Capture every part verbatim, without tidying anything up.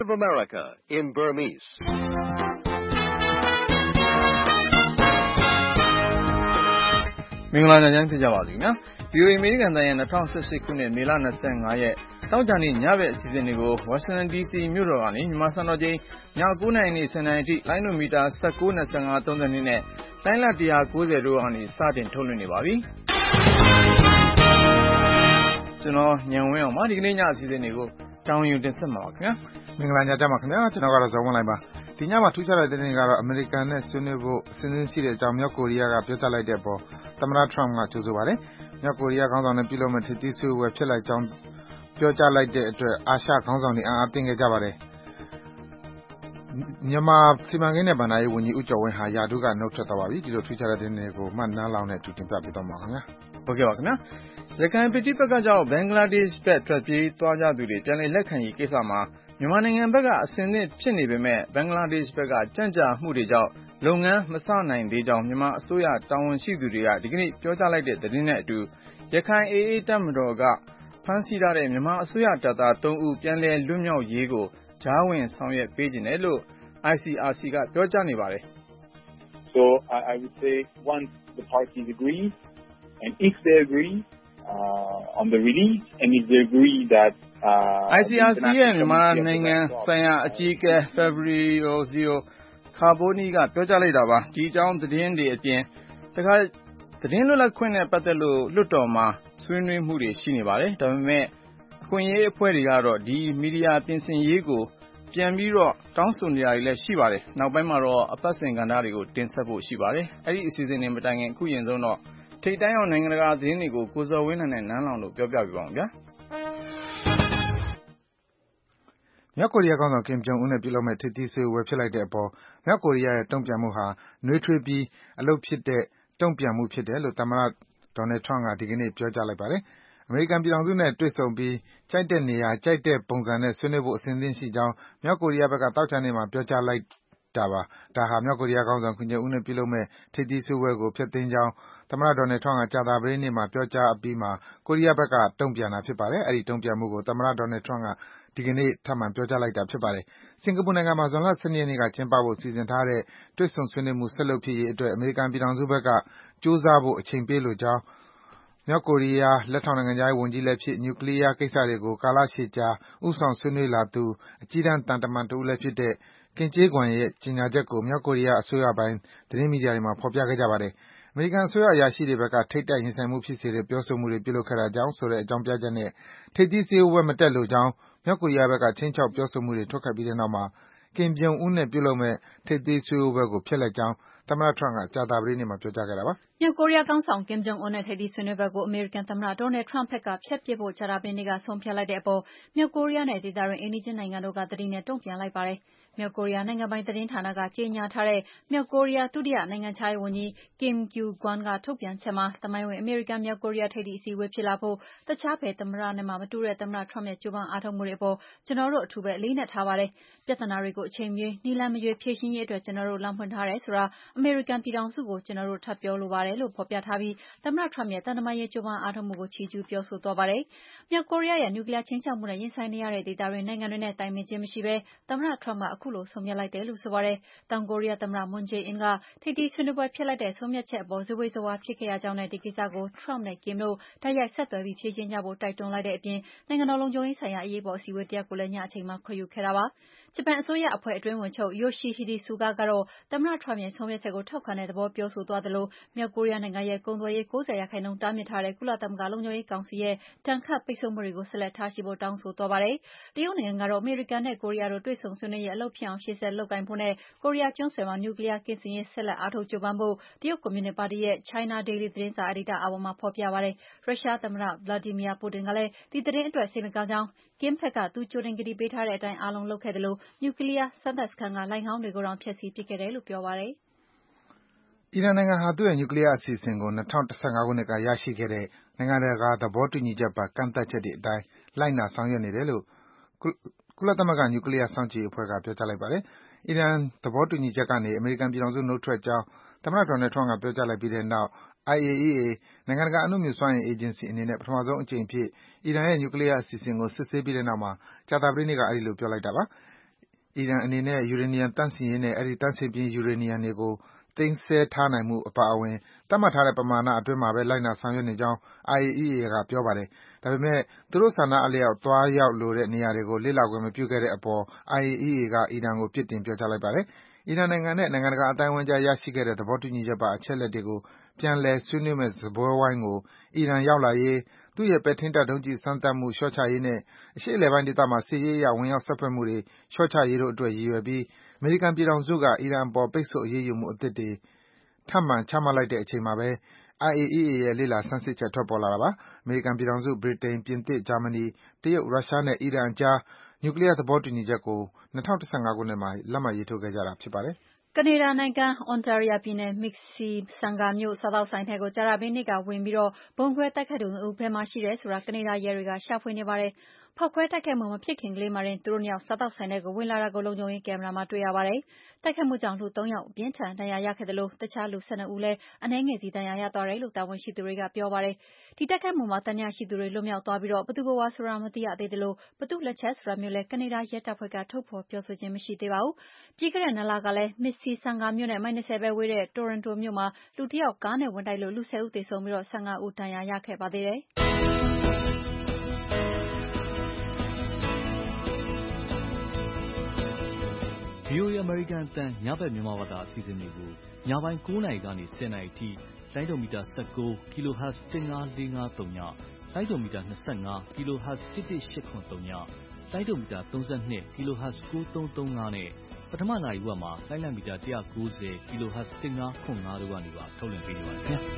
of America in Burmese. ။မင်္ဂလာညချမ်းဖြစ်ကြပါစေခင်ဗျာ။ ဗွီအိုအေ အမေရိကန်အသံရဲ့၂၀၁၈ခုနှစ်မေလ၂၅ရက်သောကြာနေ့ညဘက်အစီအစဉ်တွေကို ဝါရှင်တန်ဒီစီမြို့တော်ကနေမြန်မာစံတော်ချိန်ည၉နာရီနေ၁၀နာရီအထိလိုင်းဒိုမီတာ၁၉ ၂၅ ၃၂နဲ့လိုင်းလ၁၉၀တို့ကနေစတင်ထုတ်လွှင့်နေပါပြီ။ကျွန်တော်ညံဝင်းအောင်ပါဒီကနေ့ညအစီအစဉ်တွေကိုတောင်းယူတင်ဆက်မှာပါခင်ဗျာ။မင်္ဂလာညချမ်းပါခင်ဗျာ။ကျွန်တော်ကတော့ဇော်ဝင်းလိုက်ပါ။ဒီညမှာထူးခြားတဲ့သတင်းတွေကတော့အမေရိကန်နဲ့ဆွေးနွေးဖို့အစဉ်အဆက်ရှိတဲ့အကြောင်းမြောက်ကိုရီးယားကပြောကြားလိုက်တဲ့အပေါ်သမ္မတထရမ့်ကကြိုဆိုပါတယ်။မြောက်ကိုရီးယားခေါင်းဆောင်နဲ့ပြုလုပ်မဲ့ထိပ်သီးဆွေးနွေးပွဲဖြစ်လိုက်ကြောင်းပြောကြားလိုက်တဲ့အတွက်အာရှခေါင်းဆောင်တွေအံ့အားသင့်ခဲ့ကြပါတယ်။မြန်မာစီမံကိန်းနဲ့ဘဏ္ဍာရေးဝန်ကြီးဦးကျော်ဝင်းဟာရာထူးကနှုတ်ထွက်သွားပါပြီ။ဒီလိုထူးခြားတဲ့သတင်းတွေကိုမှတ်နန်းလောင်နဲ့အတူတင်ပြပေးသွားမှာပါခင်ဗျာ။ဟုတ်ကဲ့ပါခင်ဗျာ။ရခိုင်ပြည်ပကကြောင့်ဘင်္ဂလားဒေ့ရှ်ဘက်ထွက်ပြေးသွားကြသူတွေပြန်လည်လက်ခံရေးကိစ္စမှာမြန်မာနိုင်ငံဘက်ကအဆင်သင့်ဖြစ်နေပေမဲ့ဘင်္ဂလားဒေ့ရှ်ဘက်ကကြန့်ကြာမှုတွေကြောင့်လုပ်ငန်းမစနိုင်သေးကြောင်းမြန်မာအစိုးရတာဝန်ရှိသူတွေကဒီကနေ့ပြောကြားလိုက်တဲ့သတင်းနဲ့အတူရခိုင် အေအေ တပ်မတော်ကဖမ်းဆီးထားတဲ့မြန်မာအစိုးရတပ်သား၃ဦးပြန်လည်လွတ်မြောက်ရေးကိုကြားဝင်ဆောင်ရွက်ပေးခြင်းတယ်လို့ အိုင် စီ အာರ್ စီ ကပြောကြားနေပါတယ်။ So I, I would say once the parties agree and if they agree uh, on the release and if they agree that အိုင် စီ အာር စီ ရဲ့မြန်မာနိုင်ငံဆိုင်ရာအကြီးအကဲ Fabrizio Carboni ကပြောကြားလိုက်တာပါဒီအကြောင်းသတင်းတွေအပြင်တခါသတင်းလွတ်လပ်ခွင့်နဲ့ပတ်သက်လို့လွှတ်တော်မှာဆွေးနွေးမှုတွေရှိနေပါတယ်ဒါပေမဲ့အခွင့်အရေးအဖွဲ့တွေကတော့ဒီမီဒီယာပြင်ဆင်ရေးကိုပြန်ပြီးတော့တောင်းဆိုနေတာတွေလည်းရှိပါတယ်နောက်ပိုင်းမှာတော့အပတ်စဉ်ကဏ္ဍတွေကိုတင်ဆက်ဖို့ရှိပါတယ်အဲ့ဒီအစီအစဉ်တွေမတိုင်ခင်အခုရင်ဆုံးတော့ထိပ်တန်းအောင်နိုင်ငံတကာသတင်းတွေကိုကိုဇော်ဝင်းနဲ့နန်းလောင်တို့ပြောပြပြပါအောင်ဗျာမြောက်ကိုရီးယားခေါင်းဆောင်ကင်ဂျုံအွန်းနဲ့ပြုလုပ်မဲ့ထိပ်သီးဆွေးနွေးပွဲဖြစ်လိုက်တဲ့အပေါ်မြောက်ကိုရီးယားရဲ့တုံ့ပြန်မှုဟာနှွေးထွေးပြီးအလုပ်ဖြစ်တဲ့တုံ့ပြန်မှုဖြစ်တယ်လို့သမ္မတဒေါ်နယ်ထရမ့်ကဒီကနေ့ပြောကြားလိုက်ပါတယ်။အမေရိကန်ပြည်ထောင်စုနဲ့တွေ့ဆုံပြီးကြိုက်တဲ့နေရာကြိုက်တဲ့ပုံစံနဲ့ဆွေးနွေးဖို့အစဉ်သင့်ရှိကြောင်းမြောက်ကိုရီးယားဘက်ကသောကြာနေ့မှာပြောကြားလိုက်တာပါ။ဒါဟာမြောက်ကိုရီးယားခေါင်းဆောင်ကင်ဂျုံအွန်းနဲ့ပြုလုပ်မဲ့ထိပ်သီးဆွေးနွေးပွဲကိုဖျက်သိမ်းကြောင်းသမ္မတဒေါ်နယ်ထရမ့်ကကြာသပတေးနေ့မှာပြောကြားအပြီးမှာကိုရီးယားဘက်ကတုံ့ပြန်တာဖြစ်ပါတယ်။အဲဒီတုံ့ပြန်မှုကိုသမ္မတဒေါ်နယ်ထရမ့်ကဒီကနေ့ထပ်မံပြောကြားလိုက်တာဖြစ်ပါတယ်။စင်ကာပူနိုင်ငံမှာဇွန်လ၁၂ရက်နေ့ကကျင်းပဖို့စီစဉ်ထားတဲ့တွေ့ဆုံဆွေးနွေးမှုဆက်လုပ်ဖြစ်ရေးအတွက်အမေရိကန်ပြည်ထောင်စုဘက်ကကြိုးစားဖို့အချိန်ပေးလိုကြောင်းမြောက်ကိုရီးယားလက်ထောက်နိုင်ငံခြားရေးဝန်ကြီးလည်းဖြစ်နျူကလီးယားကိစ္စတွေကိုကာလရှည်ကြာဦးဆောင်ဆွေးနွေးလာသူအကြီးတန်းသံတမန်တဦးလည်းဖြစ်တဲ့ကင်ကြေးဂွမ်ရဲ့ကြေညာချက်ကိုမြောက်ကိုရီးယားအစိုးရပိုင်သတင်းမီဒီယာတွေမှာဖော်ပြခဲ့ကြပါတယ်။အမေရိကန်အစိုးရအရာရှိတွေဘက်ကထိပ်တိုက်ရင်ဆိုင်မှုဖြစ်စေတဲ့ပြောဆိုမှုတွေပြုလုပ်ခဲ့တာကြောင့်ဆိုတဲ့အကြောင်းပြချက်နဲ့ထိပ်သီးစည်းဝေးပွဲမတက်လိုကြောင်းမြောက်ကိုရီးယားဘက်ကခြိမ်းခြောက်ပြောဆိုမှုတွေထွက်ခဲ့ပြီးတဲ့နောက်မှာကင်ဂျုံအွန်းနဲ့ပြုလုပ်မဲ့ထိပ်သီးစည်းဝေးပွဲကိုဖျက်လိုက်ကြောင်းသမ္မတထရမ့်ကကြာသပတေးနေ့မှာပြောကြားခဲ့တာပါ။မြောက်ကိုရီးယားခေါင်းဆောင်ကင်ဂျုံအွန်းနဲ့ထိပ်သီးဆွေးနွေးပွဲကိုအမေရိကန်သမ္မတဒေါ်နယ်ထရမ့်ဘက်ကဖျက်ပစ်ဖို့ကြာသပတေးနေ့ကဆုံးဖြတ်လိုက်တဲ့အပေါ်မြောက်ကိုရီးယားနဲ့ဒေသတွင်းအိမ်နီးချင်းနိုင်ငံတို့ကသတိနဲ့တုံ့ပြန်လိုက်ပါတယ်။မြောက်ကိုရီးယားနိုင်ငံပိုင်သတင်းဌာနကကြေညာထားတဲ့မြောက်ကိုရီးယားဒုတိယနိုင်ငံခြားရေးဝန်ကြီး Kim Kye-gwan ကထုတ်ပြန်ချက်မှာသမိုင်းဝင်အမေရိကန်မြောက်ကိုရီးယားထိပ်သီးအစည်းအဝေးဖြစ်လာဖို့တခြားဘယ်သမ္မတနဲ့မှမတူတဲ့သမ္မတထရမ့်ရဲ့ကြိုးပမ်းအားထုတ်မှုတွေအပေါ်ကျနော်တို့အထူးပဲအလေးအနက်ထားပါတယ်။ပြဿနာတွေကိုအချိန်မရွေးနည်းလမ်းမရွေးဖြေရှင်းရေးအတွက်ကျနော်တို့လမ်းဖွင့်ထားတယ်ဆိုတာအမေရိကန်ပြည်ထောင်စုကိုကျနော်တို့ထပ်ပြောလိုပါတယ်လို့ဖော်ပြထားပြီးသမ္မတထရမ့်ရဲ့သံတမန်ရေးကြိုးပမ်းအားထုတ်မှုကိုချီးကျူးပြောဆိုသွားပါတယ်။မြောက်ကိုရီးယားရဲ့နျူကလီးယားခြိမ်းခြောက်မှုနဲ့ရင်ဆိုင်နေရတဲ့ဒေသတွင်းနိုင်ငံတွေနဲ့တိုင်ပင်ခြင်းမရှိဘဲသမ္မတထရမ့်ကအခုလိုဆုံးဖြတ်လိုက်တယ်လို့ဆိုပါတယ်။တောင်ကိုရီးယားသမ္မတမွန်းဂျေးအင်းကထိပ်သီးဆွေးနွေးပွဲဖျက်လိုက်တဲ့ဆုံးဖြတ်ချက်အပေါ်ဇဝေဇဝါဖြစ်ခဲ့ရကြောင်းနဲ့ဒီကိစ္စကိုထရမ့်နဲ့ကင်တို့တိုက်ရိုက်ဆက်သွယ်ပြီးဖြေရှင်းကြဖို့တိုက်တွန်းလိုက်တဲ့အပြင်နိုင်ငံတော်လုံခြုံရေးဆိုင်ရာအရေးပေါ်အစည်းအဝေးတရပ်ကိုလည်းညအချိန်မှာခေါ်ယူခဲ့တာပါ။ဂျပန်အစိုးရအဖွဲ့အတွင်းဝန်ချုပ် Yoshihide Suga ကတော့သမ္မတထရမ့်ရဲ့ဆုံးဖြတ်ချက်ကိုထောက်ခံတဲ့သဘောပြောဆိုသွားသလိုမြောက်ကိုရီးယားနိုင်ငံရဲ့ကုန်သွယ်ရေး၉၀ရာခိုင်နှုန်းတားမြစ်ထားတဲ့ကုလသမဂ္ဂလုံခြုံရေးကောင်စီရဲ့ဒဏ်ခတ်ပိတ်ဆို့မှုတွေကိုဆက်လက်ထားရှိဖို့တောင်းဆိုသွားပါတယ်။တရုတ်နိုင်ငံကတော့အမေရိကန်နဲ့ကိုရီးယားတို့တွေ့ဆုံဆွေးနွေးရေးအလုပ်ဖြစ်အောင်ရှေ့ဆက်လုပ်ကိုင်ဖို့နဲ့ကိုရီးယားကျွန်းဆွယ်မှာနျူကလီးယားကင်းစင်ရေးဆက်လက်အားထုတ်ကြိုးပမ်းဖို့တရုတ်ကွန်မြူနစ်ပါတီရဲ့ China Daily သတင်းစာအယ်ဒီတာအာဘော်မှာဖော်ပြပါတယ်။ရုရှားသမ္မတ Vladimir Putin ကလည်းဒီသတင်းအတွက်စိတ်မကောင်းကြောင်းကင်ဘက်ကသူကြိုတင်ကတိပေးထားတဲ့အတိုင်းအားလုံးလုပ်ခဲ့သလိုနျူကလီးယားစမ်းသပ်စခန်းကလိုဏ်ခေါင်းတွေကိုတောင်ဖျက်ဆီးပစ်ခဲ့တယ်လို့ပြောပါတယ်။အီရန်နိုင်ငံဟာသူ့ရဲ့နျူကလီးယားအစီအစဉ်ကို၂၀၁၅ခုနှစ်ကရရှိခဲ့တဲ့နိုင်ငံတကာသဘောတူညီချက်ပါကန့်သတ်ချက်တွေအတိုင်းလိုက်နာဆောင်ရွက်နေတယ်လို့ကုလသမဂ္ဂနျူကလီးယားစောင့်ကြည့်ရေးအဖွဲ့ကပြောကြားလိုက်ပါတယ်။အီရန်သဘောတူညီချက်ကနေအမေရိကန်ပြည်ထောင်စုနုတ်ထွက်ကြောင်းသမ္မတဒေါ်နယ်ထရမ့်ကပြောကြားလိုက်ပြီးတဲ့နောက် အိုင် အေ အီး အေ နိုင်ငံတကာအနုမြူစွမ်းအင်အေဂျင်စီအနေနဲ့ပထမဆုံးအကြိမ်အဖြစ်အီရန်ရဲ့နျူကလီးယားအစီအစဉ်ကိုစစ်ဆေးပြီးတဲ့နောက်မှာကြာသပတေးနေ့ကအဲဒီလိုပြောလိုက်တာပါ။အီရန်အနေနဲ့ ယူရေနီယံသန့်စင်ရေးနဲ့ အဲဒီသန့်စင်ပြီးယူရေနီယံတွေကို သိမ်းဆည်းထားနိုင်မှုအပါအဝင် သတ်မှတ်ထားတဲ့ပမာဏအတွင်းမှာပဲ လိုက်နာဆောင်ရွက်နေကြောင်း အိုင်အေအီးအေ က ပြောပါတယ်။ ဒါပေမယ့် သူတို့ဆန္ဒအလျောက် သွားရောက်လိုတဲ့နေရာတွေကို လေ့လာခွင့်မပြုခဲ့တဲ့အပေါ် အိုင်အေအီးအေက အီရန်ကို ပြစ်တင် ပြောကြားလိုက်ပါတယ်။ အီရန်နိုင်ငံနဲ့ နိုင်ငံတကာအသိုင်းအဝိုင်းအကြား ရရှိခဲ့တဲ့ သဘောတူညီချက်ပါ အချက်အလက်တွေကို ပြန်လည် ဆွေးနွေးမယ့် စားပွဲဝိုင်းကို အီရန်ရောက်လာရေး၊ သူ့ရဲ့ ပဲ့ထိန်းတပ် ဒုံးကျည်စမ်းသပ်မှု လျော့ချရေးနဲ့ အရှေ့အလယ်ပိုင်းဒေသမှာ စစ်ရေးအရ ဝင်ရောက်စွက်ဖက်မှုတွေ လျော့ချရေးတို့အတွက် ရည်ရွယ်ပြီး အမေရိကန်ပြည်ထောင်စုက အီရန်အပေါ် ပိတ်ဆို့ အရေးယူမှုအသစ်တွေ ထပ်မံ ချမှတ်လိုက်တဲ့အချိန်မှာပဲ အိုင်အေအီးအေရဲ့ လေ့လာ ဆန်းစစ်ချက် ထွက်ပေါ်လာတာပါ။ အမေရိကန်ပြည်ထောင်စု၊ ဗြိတိန်၊ ပြင်သစ်၊ ဂျာမနီ၊ တရုတ်၊ ရုရှားနဲ့ အီရန်အကြား နျူကလီးယား သဘောတူညီချက်ကို ၂၀၁၅ ခုနှစ်မှာ လက်မှတ်ရေးထိုးခဲ့ကြတာ ဖြစ်ပါတယ်။ ကနေဒါနိုင်ငံ၊ Ontario ပြည်နယ်၊ Mississauga မြို့ စားသောက်ဆိုင်ထဲကို ကြာသပတေးနေ့က ဝင်ပြီး ဗုံးခွဲတိုက်ခိုက်သူ နှစ် ဦး ဘယ်မှာရှိတယ်ဆိုတာ ကနေဒါရဲတွေက ရှာဖွေနေပါတယ်။ ဖောက်ခွဲတိုက်ခိုက်မှု မဖြစ်ခင်လေးမှာတင် သူတို့ နှစ်ယောက် စားသောက်ဆိုင်ထဲကို ဝင်လာတာကို လုံခြုံရေးကင်မရာမှာ တွေ့ရပါတယ်။ တိုက်ခိုက်မှုကြောင့် လူ သုံး ယောက် အပြင်းအထန် ဒဏ်ရာရခဲ့သလို တခြား လူ ၁၂ ဦးလည်း အနည်းငယ်စီ ဒဏ်ရာရသွားတယ်လို့ တာဝန်ရှိသူတွေက ပြောပါတယ်။ ဒီတိုက်ခိုက်မှုမှာ သံသယရှိသူတွေ လွတ်မြောက်သွားပြီး ဘယ်သူဘယ်ဝါဆိုတာ မသိရသေးသလို ဘယ်သူ့လက်ချက်ဆိုတာမျိုးလည်း ကနေဒါရဲတပ်ဖွဲ့က ထုတ်ဖော် ပြောဆိုခြင်း မရှိသေးပါဘူး။ ပြီးခဲ့တဲ့ နှစ်လကလည်း Mississauga မြို့နဲ့ မိုင် ၂၀ ပဲဝေးတဲ့ Toronto မြို့မှာ လူတယောက် ကားနဲ့ဝင်တိုက်လို့ လူ ၁၀ ဦး သေဆုံးပြီး ၁၅ ဦး ဒဏ်ရာရခဲ့ပါသေးတယ်။ဗွီအိုအေ အမေရိကန်အသံ ညဘက်မြန်မာဘာသာအစီအစဉ်တွေကို ညပိုင်း ၉ နာရီကနေ ၁၀ နာရီအထိ လိုင်းဒုံမီတာ ၁၉ kHz ၁၅၄၅၃ ည၊ လိုင်းဒုံမီတာ ၂၅ kHz ၁၁၈၇၃ ည၊ လိုင်းဒုံမီတာ ၃၂ kHz ၉၃၃၅ နဲ့ ပထမနာရီဝက်မှာ လိုင်းလံမီတာ ၁၉၀ kHz ၁၅၇၅ တို့ကနေပါ ထုတ်လွှင့်ပေးနေပါတယ်ခင်ဗျာ။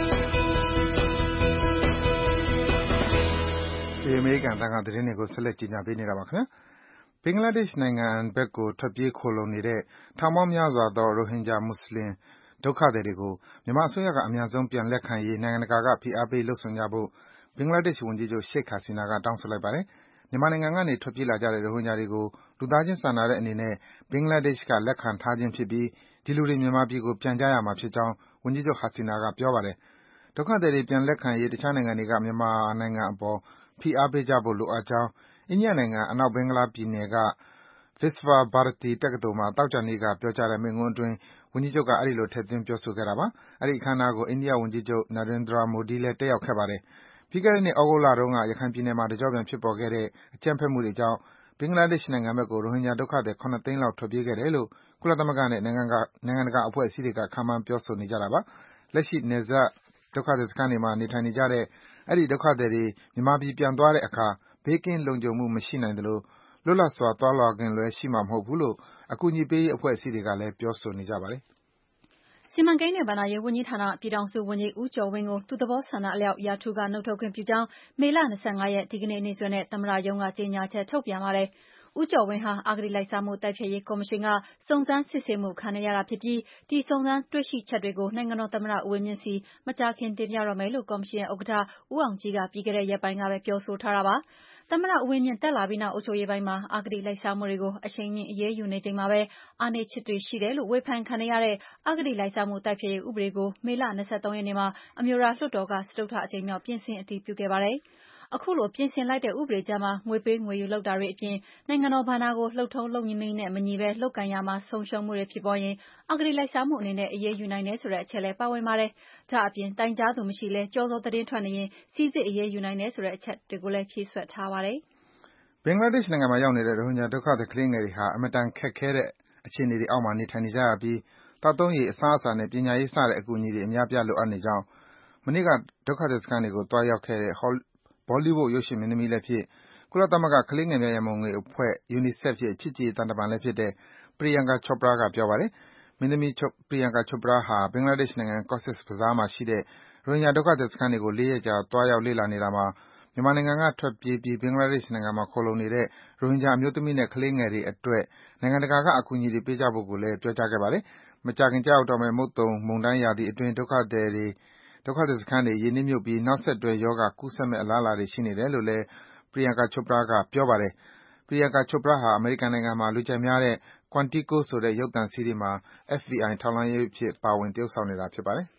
ဒီအမေရိကန်အသံက သတင်းတွေကို ဆက်လက် တင်ပြပေးနေတာပါ။ ဘင်္ဂလားဒေ့ရှ်နိုင်ငံဘက်ကို ထွက်ပြေးခိုလှုံနေတဲ့ ထောင်ပေါင်းများစွာသော ရိုဟင်ဂျာ မွတ်ဆလင် ဒုက္ခသည်တွေကို မြန်မာအစိုးရက အမြန်ဆုံး ပြန်လက်ခံရေး နိုင်ငံတကာက ဖိအားပေး လုပ်ဆောင်ကြဖို့ ဘင်္ဂလားဒေ့ရှ်ဝန်ကြီးချုပ် Sheikh Hasina က တောင်းဆိုလိုက်ပါတယ်။ မြန်မာနိုင်ငံကနေ ထွက်ပြေးလာကြတဲ့ ရိုဟင်ဂျာတွေကို လူသားချင်းစာနာတဲ့အနေနဲ့ ဘင်္ဂလားဒေ့ရှ်က လက်ခံထားခြင်းဖြစ်ပြီး ဒီလူတွေ မြန်မာပြည်ကို ပြန်ကြရမှာဖြစ်ကြောင်း ဝန်ကြီးချုပ် Hasina က ပြောပါတယ်။ ဒုက္ခသည်တွေ ပြန်လက်ခံရေး တခြားနိုင်ငံတွေက မြန်မာနိုင်ငံအပေါ် ဖိအားပေးကြဖို့ လိုအပ်ကြောင်း အိန္ဒိယနိုင်ငံ၊ အနောက်ဘင်္ဂလားပြည်နယ်က Visva Bharati တက္ကသိုလ်မှာ သောကြာနေ့က ပြောကြားတဲ့ မိန့်ခွန်းအတွင်း ဝန်ကြီးချုပ်က အဲဒီလို ထည့်သွင်း ပြောဆိုခဲ့တာပါ။ အဲဒီ အခမ်းအနားကို အိန္ဒိယဝန်ကြီးချုပ် Narendra Modi လည်း တက်ရောက်ခဲ့ပါတယ်။ ပြီးခဲ့တဲ့နှစ် သြဂုတ်လတုန်းက ရခိုင်ပြည်နယ်မှာ တကျော့ပြန် ဖြစ်ပေါ်ခဲ့တဲ့ အကြမ်းဖက်မှုတွေကြောင့် ဘင်္ဂလားဒေ့ရှ်နိုင်ငံဘက်ကို ရိုဟင်ဂျာဒုက္ခသည် ၇ သိန်းလောက် ထွက်ပြေးခဲ့တယ်လို့ ကုလသမဂ္ဂနဲ့ နိုင်ငံတကာ အဖွဲ့အစည်းတွေက ခန့်မှန်း ပြောဆိုနေကြတာပါ။ လက်ရှိ နယ်စပ် ဒုက္ခသည်စခန်းတွေမှာ နေထိုင်နေကြတဲ့ အဲဒီ ဒုက္ခသည်တွေ မြန်မာပြည် ပြန်သွားတဲ့အခါ ဘေးကင်း လုံခြုံမှု မရှိနိုင်သလို လွတ်လပ်စွာ သွားလာခွင့်လည်း ရှိမှာမဟုတ်ဘူးလို့ အကူအညီပေးရေး အဖွဲ့အစည်းတွေကလည်း ပြောဆိုနေကြပါတယ်။ စီမံကိန်းနဲ့ ဘဏ္ဍာရေးဝန်ကြီးဌာန ပြည်ထောင်စုဝန်ကြီး ဦးကျော်ဝင်းကို သူ့သဘောဆန္ဒအလျောက် ရာထူးက နုတ်ထွက်ခွင့်ပြုကြောင်း မေလ ၂၅ ရက်၊ ဒီကနေ့ နေ့စွဲနဲ့ သမ္မတရုံးက ကြေညာချက် ထုတ်ပြန်ပါတယ်။ ဦးကျော်ဝင်းဟာ အဂတိလိုက်စားမှု တိုက်ဖျက်ရေးကော်မရှင်က စုံစမ်းစစ်ဆေးမှု ခံနေရတာဖြစ်ပြီး ဒီစုံစမ်းတွေ့ရှိချက်တွေကို နိုင်ငံတော်သမ္မတ ဦးဝင်းမြင့်ဆီ မကြာခင် တင်ပြတော့မယ်လို့ ကော်မရှင်ရဲ့ဥက္ကဋ္ဌ ဦးအောင်ကြည်က ပြီးခဲ့တဲ့ ရက်ပိုင်းကပဲ ပြောဆိုထားတာပါ။ သမ္မတဦးဝင်းမြင့် တက်လာပြီးနောက် အုပ်ချုပ်ရေးပိုင်းမှာ အဂတိလိုက်စားမှုတွေကို အရှိန်မြှင့် အရေးယူနေချိန်မှာပဲ အားနည်းချက်တွေ ရှိတယ်လို့ ဝေဖန်ခံနေရတဲ့ အဂတိလိုက်စားမှု တိုက်ဖျက်ရေးဥပဒေကို မေလ ၂၃ ရက်နေ့မှာ အမျိုးသားလွှတ်တော်က စတုတ္ထအကြိမ်မြောက် ပြင်ဆင် အတည်ပြုခဲ့ပါတယ်။ အခုလို ပြင်ဆင်လိုက်တဲ့ ဥပဒေကြမ်းမှာ ငွေပေးငွေယူလုပ်တာတွေအပြင် နိုင်ငံတော်ဘဏ္ဍာကို လုပ်ထုံးလုပ်နည်းနဲ့မညီဘဲ လုပ်ကိုင်ရာမှာ ဆုံးရှုံးမှုတွေဖြစ်ပေါ်ရင် အဂတိလိုက်စားမှုအနေနဲ့ အရေးယူနိုင်တယ်ဆိုတဲ့ အချက်လည်း ပါဝင်ပါတယ်။ ဒါ့အပြင် တိုင်ကြားသူမရှိဘဲ ကျော်စော်သတင်းထွက်နေရင် စိစစ်အရေးယူနိုင်တယ်ဆိုတဲ့ အချက်တွေကိုလည်း ဖြည့်စွက်ထားပါတယ်။ ဘင်္ဂလားဒေ့ရှ်နိုင်ငံမှာ ရောက်နေတဲ့ ရိုဟင်ဂျာ ဒုက္ခသည် ကလေးငယ်တွေဟာ အင်မတန် ခက်ခဲတဲ့ အခြေအနေတွေအောက်မှာ နေထိုင်နေကြရပြီး သောက်သုံးရေ၊ အစားအစာနဲ့ ပညာရေး စတဲ့ အကူအညီတွေ အများအပြား လိုအပ်နေကြောင်း မနေ့က ဒုက္ခသည်စခန်းတွေကို သွားရောက်ခဲ့တဲ့ ဘောလီဝုဒ် ရုပ်ရှင်မင်းသမီးလည်းဖြစ်၊ ကုလသမဂ္ဂ ကလေးငယ်များ ရန်ပုံငွေအဖွဲ့ UNICEF ရဲ့ ချစ်ကြည်ရေး သံတမန်လည်းဖြစ်တဲ့ Priyanka Chopra က ပြောပါတယ်။ မင်းသမီး Priyanka Chopra ဟာ ဘင်္ဂလားဒေ့ရှ်နိုင်ငံ၊ Cox's Bazar မှာရှိတဲ့ ရိုဟင်ဂျာ ဒုက္ခသည်စခန်းတွေကို လေးရက်ကြာ သွားရောက် လေ့လာနေတာမှာ မြန်မာနိုင်ငံက ထွက်ပြေးပြီး ဘင်္ဂလားဒေ့ရှ်နိုင်ငံမှာ ခိုလှုံနေတဲ့ ရိုဟင်ဂျာ အမျိုးသမီးနဲ့ ကလေးငယ်တွေအတွက် နိုင်ငံတကာက အကူအညီတွေ ပေးကြဖို့ကိုလည်း ပြောကြားခဲ့ပါတယ်။ မကြာခင် ကျရောက်တော့မယ့် မုတ်သုန်မုန်တိုင်းရာသီအတွင်း ဒုက္ခသည်စခန်းတွေ ရေနစ်မြုပ်ပြီး နောက်ဆက်တွဲ ရောဂါ ကူးစက်မယ့် အလားအလာတွေ ရှိနေတယ်လို့လည်း Priyanka Chopra က ပြောပါတယ်။ Priyanka Chopra ဟာ အမေရိကန်နိုင်ငံမှာ လူကြိုက်များတဲ့ Quantico ဆိုတဲ့ ရုပ်သံ စီးရီးမှာ အက်ဖ်ဘီအိုင် ထောက်လှမ်းရေးအဖြစ် ပါဝင် သရုပ်ဆောင်နေတာ ဖြစ်ပါတယ်။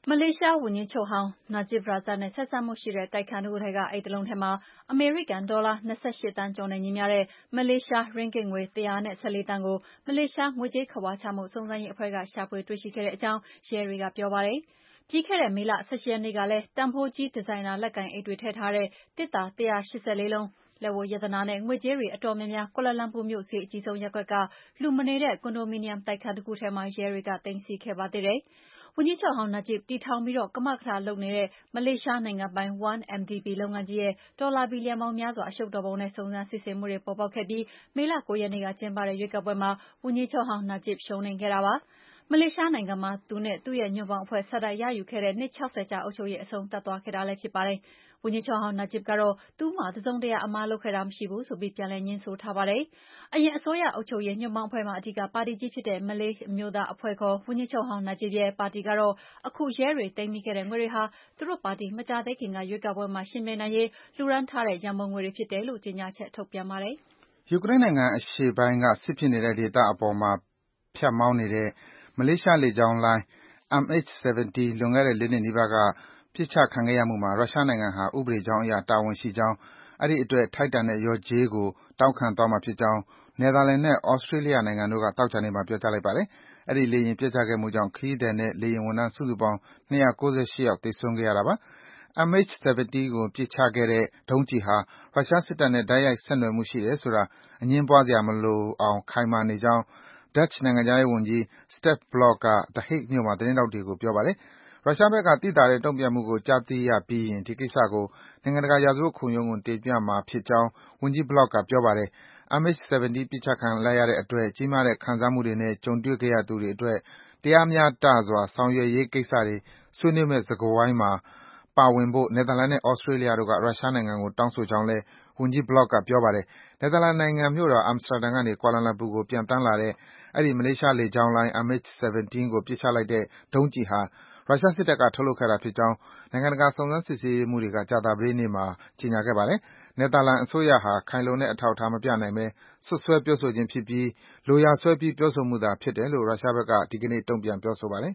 မလေးရှားဝန်ကြီးချုပ်ဟောင်း Najib Razak နဲ့ဆက်စပ်မှုရှိတဲ့တိုက်ခန်းတစ်ခုထဲကအိမ်တစ်လုံးထဲမှာအမေရိကန်ဒေါ်လာ၂၈သန်းကျော်နဲ့ညီမျှတဲ့မလေးရှားရင်းဂစ်ငွေ၁၁၄သန်းကိုမလေးရှားငွေကြေးခဝါချမှုစုံစမ်းရေးအဖွဲ့ကရှာဖွေတွေ့ရှိခဲ့တဲ့အကြောင်းရဲတွေကပြောပါတယ်။ပြီးခဲ့တဲ့မေလ၁၈ရက်နေ့ကလည်းတန်ဖိုးကြီးဒီဇိုင်နာလက်ကိုင်အိတ်တွေထည့်ထားတဲ့သေတ္တာ၁၈၄လုံးလက်ဝတ်ရတနာနဲ့ငွေကြေးတွေအတော်များများကွာလာလမ်ပူမြို့ဈေးအကြီးဆုံးရပ်ကွက်ကလူမနေတဲ့ကွန်ဒိုမီနီယမ်တိုက်ခန်းတစ်ခုထဲမှာရဲတွေကသိမ်းဆည်းခဲ့ပါသေးတယ်။ဝန်ကြီးချုပ်ဟောင်း Najib တည်ထောင်ပြီးကမကထလုပ်နေတဲ့မလေးရှားနိုင်ငံပိုင် one M D B လုပ်ငန်းကြီးရဲ့ဒေါ်လာဘီလျံပေါင်းများစွာအရှုပ်တော်ပုံနဲ့စုံစမ်းစစ်ဆေးမှုတွေပေါ်ပေါက်ခဲ့ပြီးမေလ၉ရက်နေ့ကကျင်းပတဲ့ရွေးကောက်ပွဲမှာဝန်ကြီးချုပ်ဟောင်း Najib ရှုံးနိမ့်ခဲ့တာပါ။မလေးရှားနိုင်ငံမှာသူနဲ့သူ့ရဲ့ညွန့်ပေါင်းအဖွဲ့ဆက်တိုက်ရယူခဲ့တဲ့နှစ်၆၀ကြာအုပ်ချုပ်ရေးအဆုံးသတ်သွားခဲ့တာလည်းဖြစ်ပါတယ်။ဝန်ကြီးချုပ်ဟောင်း Najib ကတော့သူ့မှာတစုံတရာအမှားလုပ်ခဲ့တာမရှိဘူးဆိုပြီးပြန်လည်ငြင်းဆိုထားပါတယ်။အရင်အစိုးရအုပ်ချုပ်ရေးညွန့်ပေါင်းအဖွဲ့မှာအဓိကပါတီကြီးဖြစ်တဲ့မလေးအမျိုးသားအဖွဲ့ခေါ်ဝန်ကြီးချုပ်ဟောင်း Najib ရဲ့ပါတီကတော့အခုရဲတွေသိမ်းမိခဲ့တဲ့ငွေတွေဟာသူတို့ပါတီမကြာသေးခင်ကရွေးကောက်ပွဲမှာယှဉ်ပြိုင်နိုင်ရေးလှူဒါန်းထားတဲ့ရန်ပုံငွေတွေဖြစ်တယ်လို့ကြေညာချက်ထုတ်ပြန်ပါတယ်။ယူကရိန်းနိုင်ငံအရှေ့ပိုင်းကစစ်ဖြစ်နေတဲ့ဒေသအပေါ်မှာဖြတ်မောင်းနေတဲ့မလေးရှားလေကြောင်းလိုင်း M H seventy လွန်ခဲ့တဲ့လေးနှစ်နီးပါးကပစ်ချခံခဲ့ရမှုမှာရုရှားနိုင်ငံဟာဥပဒေကြောင်းအရတာဝန်ရှိကြောင်း၊အဲဒီအတွက်ထိုက်တန်တဲ့လျော်ကြေးကိုတောင်းခံသွားမှာဖြစ်ကြောင်းနယ်သာလန်နဲ့သြစတြေးလျနိုင်ငံတို့ကသောကြာနေ့မှာပြောကြားလိုက်ပါတယ်။အဲဒီလေယာဉ်ပျက်ကျခဲ့မှုကြောင့်ခရီးသည်နဲ့လေယာဉ်ဝန်ထမ်းစုစုပေါင်း၂၉၈ယောက်သေဆုံးခဲ့ရတာပါ။ M H seventy ကိုပစ်ချခဲ့တဲ့ဒုံးကျည်ဟာရုရှားစစ်တပ်နဲ့တိုက်ရိုက်ဆက်နွယ်မှုရှိတယ်ဆိုတာအငြင်းပွားစရာမလိုအောင်ခိုင်မာနေကြောင်းDutch နိုင်ငံခြားရေးဝန်ကြီး Stef Blok က The Hague မြို့မှာသတင်းထောက်တွေကိုပြောပါတယ်။ရုရှားဘက်ကသိသာတဲ့တုံ့ပြန်မှုကိုကြားသိရပြီးရင်ဒီကိစ္စကိုနိုင်ငံတကာရာဇဝတ်ခုံရုံးကိုတင်ပြမှာဖြစ်ကြောင်းဝန်ကြီး Blok ကပြောပါတယ်။ M H seventy ပစ်ချခံလိုက်ရတဲ့အတွက်ကြီးမားတဲ့ခံစားမှုတွေနဲ့ကြုံတွေ့ခဲ့ရသူတွေအတွက်တရားမျှတစွာဆောင်ရွက်ရေးကိစ္စတွေဆွေးနွေးမယ့်စကားဝိုင်းမှာပါဝင်ဖို့နယ်သာလန်နဲ့သြစတြေးလျတို့ကရုရှားနိုင်ငံကိုတောင်းဆိုကြောင်းလည်းဝန်ကြီး Blok ကပြောပါတယ်။နယ်သာလန်နိုင်ငံမြို့တော် Amsterdam ကနေကွာလာလမ်ပူကိုပျံသန်းလာတဲ့အဲဒီမလေးရှားလေကြောင်းလိုင်း M H seventeen ကိုပစ်ချလိုက်တဲ့ဒုံးကျည်ဟာရုရှားစစ်တပ်ကထုတ်လုပ်ခဲ့တာဖြစ်ကြောင်းနိုင်ငံတကာစုံစမ်းစစ်ဆေးရေးမှူးတွေကကြာသပတေးနေ့မှာကြေညာခဲ့ပါတယ်။နယ်သာလန်အစိုးရဟာခိုင်လုံတဲ့အထောက်အထားမပြနိုင်ဘဲစွပ်စွဲပြောဆိုခြင်းဖြစ်ပြီးလိုရာဆွဲပြီးပြောဆိုမှုသာဖြစ်တယ်လို့ရုရှားဘက်ကဒီကနေ့တုံ့ပြန်ပြောဆိုပါတယ်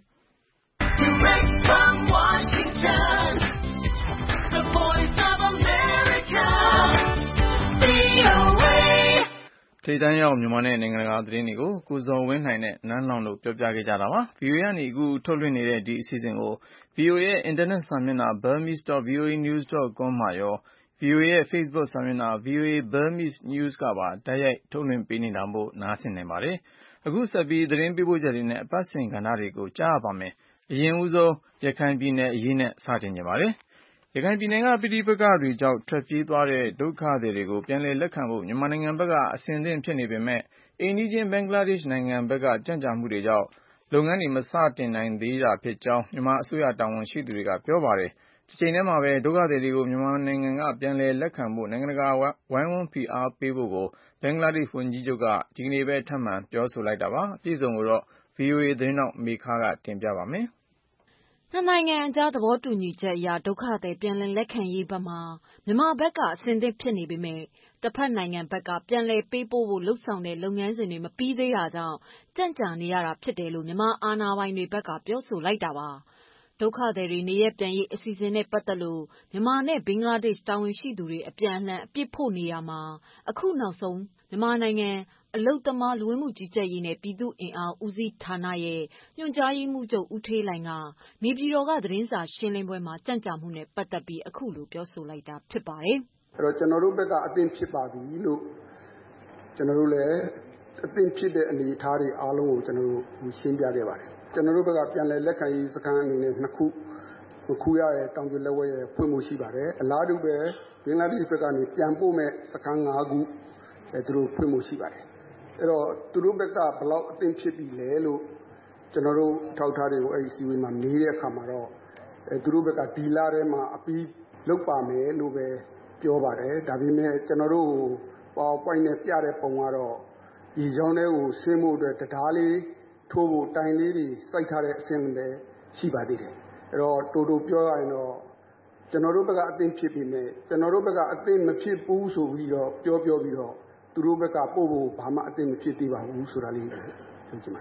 ။ထိပ်တန်းရောက်မြန်မာနဲ့နိုင်ငံတကာသတင်းတွေကိုကိုဇော်ဝင်းလှိုင်နဲ့နန်းလောင်တို့ပြောပြခဲ့ကြတာပါ။ ဗွီအိုအေကနေအခုထုတ်လွှင့်နေတဲ့ဒီအစီအစဉ်ကို ဗွီအိုအေရဲ့အင်တာနက်စာမျက်နှာ burmese dot v o a news dot com မှာရော ဗွီအိုအေရဲ့ Facebook စာမျက်နှာ ဗွီအိုအေ Burmese News ကပါတိုက်ရိုက်ထုတ်လွှင့်ပေးနေတာမို့နားဆင်နိုင်ပါတယ်။အခုဆက်ပြီးသတင်းပေးပို့ချက်တွေနဲ့အပတ်စဉ်ကဏ္ဍတွေကိုကြားရပါမယ်။အရင်ဦးဆုံးရခိုင်ပြည်နယ်အရေးနဲ့စတင်ကြပါမယ်။ရခိုင်ပြည်နယ်ကပဋိပက္ခတွေကြောင့်ထွက်ပြေးသွားတဲ့ဒုက္ခသည်တွေကိုပြန်လည်လက်ခံဖို့မြန်မာနိုင်ငံဘက်ကအဆင်သင့်ဖြစ်နေပေမဲ့အိမ်နီးချင်းဘင်္ဂလားဒေ့ရှ်နိုင်ငံဘက်ကကြန့်ကြာမှုတွေကြောင့်လုပ်ငန်းတွေမစတင်နိုင်သေးတာဖြစ်ကြောင်းမြန်မာအစိုးရတာဝန်ရှိသူတွေကပြောပါတယ်။တချိန်တည်းမှာပဲဒုက္ခသည်တွေကိုမြန်မာနိုင်ငံကပြန်လည်လက်ခံဖို့နိုင်ငံတကာဝိုင်းဝန်းဖိအားပေးဖို့ကိုဘင်္ဂလားဒေ့ရှ်ဝန်ကြီးချုပ်ကဒီကနေ့ပဲထပ်မံပြောဆိုလိုက်တာပါ။အပြည့်အစုံကိုတော့ ဗွီအိုအေသတင်းထောက်မေခကတင်ပြပါမယ်။နှစ်နိုင်ငံအကြားသဘောတူညီချက်အရဒုက္ခသည်ပြန်လည်လက်ခံရေးဘက်မှာမြန်မာဘက်ကအဆင်သင့်ဖြစ်နေပေမဲ့တစ်ဖက်နိုင်ငံဘက်ကပြန်လည်ပေးပို့ဖို့လုပ်ဆောင်တဲ့လုပ်ငန်းစဉ်တွေမပြီးသေးတာကြောင့်ကြန့်ကြာနေရတာဖြစ်တယ်လို့မြန်မာအာဏာပိုင်တွေဘက်ကပြောဆိုလိုက်တာပါ။ဒုက္ခသည်တွေနေရပ်ပြန်ရေးအစီအစဉ်နဲ့ပတ်သက်လို့မြန်မာနဲ့ဘင်္ဂလားဒေ့ရှ်တာဝန်ရှိသူတွေအပြန်အလှန်အပြစ်ဖို့နေရမှာအခုနောက်ဆုံးမြန်မာနိုင်ငံအလုပ်သမားလူဝင်မှုကြီးကြပ်ရေးနဲ့ပြည်သူ့အင်အားဦးစီးဌာနရဲ့ညွှန်ကြားရေးမှူးချုပ်ဦးဌေးလှိုင်ကနေပြည်တော်ကသတင်းစာရှင်းလင်းပွဲမှာကြန့်ကြာမှုနဲ့ပတ်သက်ပြီးအခုလိုပြောဆိုလိုက်တာဖြစ်ပါတယ်။အဲ့တော့ကျွန်တော်တို့ဘက်ကအသင့်ဖြစ်ပါပြီလို့ကျွန်တော်တို့လည်းအသင့်ဖြစ်တဲ့အနေအထားတွေအားလုံးကိုကျွန်တော်တို့ရှင်းပြခဲ့ပါတယ်။ကျွန်တော်တို့ဘက်ကပြန်လည်လက်ခံရေးစခန်းအနေနဲ့နှစ်ခုခုရရဲ့တောင်ပြလက်ဝဲရဲ့ဖွင့်မှုရှိပါတယ်။အလားတူပဲဘင်္ဂလားဒေ့ရှ်ဘက်ကနေပြန်ပို့မဲ့စခန်း၅ခုအဲသူတို့ဖွင့်မှုရှိပါတယ်။အဲ့တော့သူတို့ဘက်ကဘယ်လောက်အသင့်ဖြစ်ပြီလဲလို့ကျွန်တော်တို့ထောက်ထားတွေကိုအဲ့ဒီစီဝေးမှာမေးတဲ့အခါမှာတော့အဲသူတို့ဘက်ကဒီလာထဲမှာအပြီးလုပ်ပါမယ်လို့ပဲပြောပါတယ်။ဒါပေမဲ့ကျွန်တော်တို့ PowerPoint နဲ့ပြတဲ့ပုံကတော့ဒီကြောင်းတွေကိုဆင်းဖို့အတွက်တရားလေးထိုးဖို့တိုင်လေးတွေစိုက်ထားတဲ့အဆင့်တွေရှိပါသေးတယ်။အဲ့တော့တူတူပြောရရင်တော့ကျွန်တော်တို့ဘက်ကအသင့်ဖြစ်ပြီးနဲ့ကျွန်တော်တို့ဘက်ကအသင့်မဖြစ်ဘူးဆိုပြီးတော့ပြောပြောပြီးတော့သူတို့ဘက်ကပို့ဖို့ဘာမှအသင့်မဖြစ်သေးပါဘူးဆိုတာလေးပြောချင်ပါတယ်မ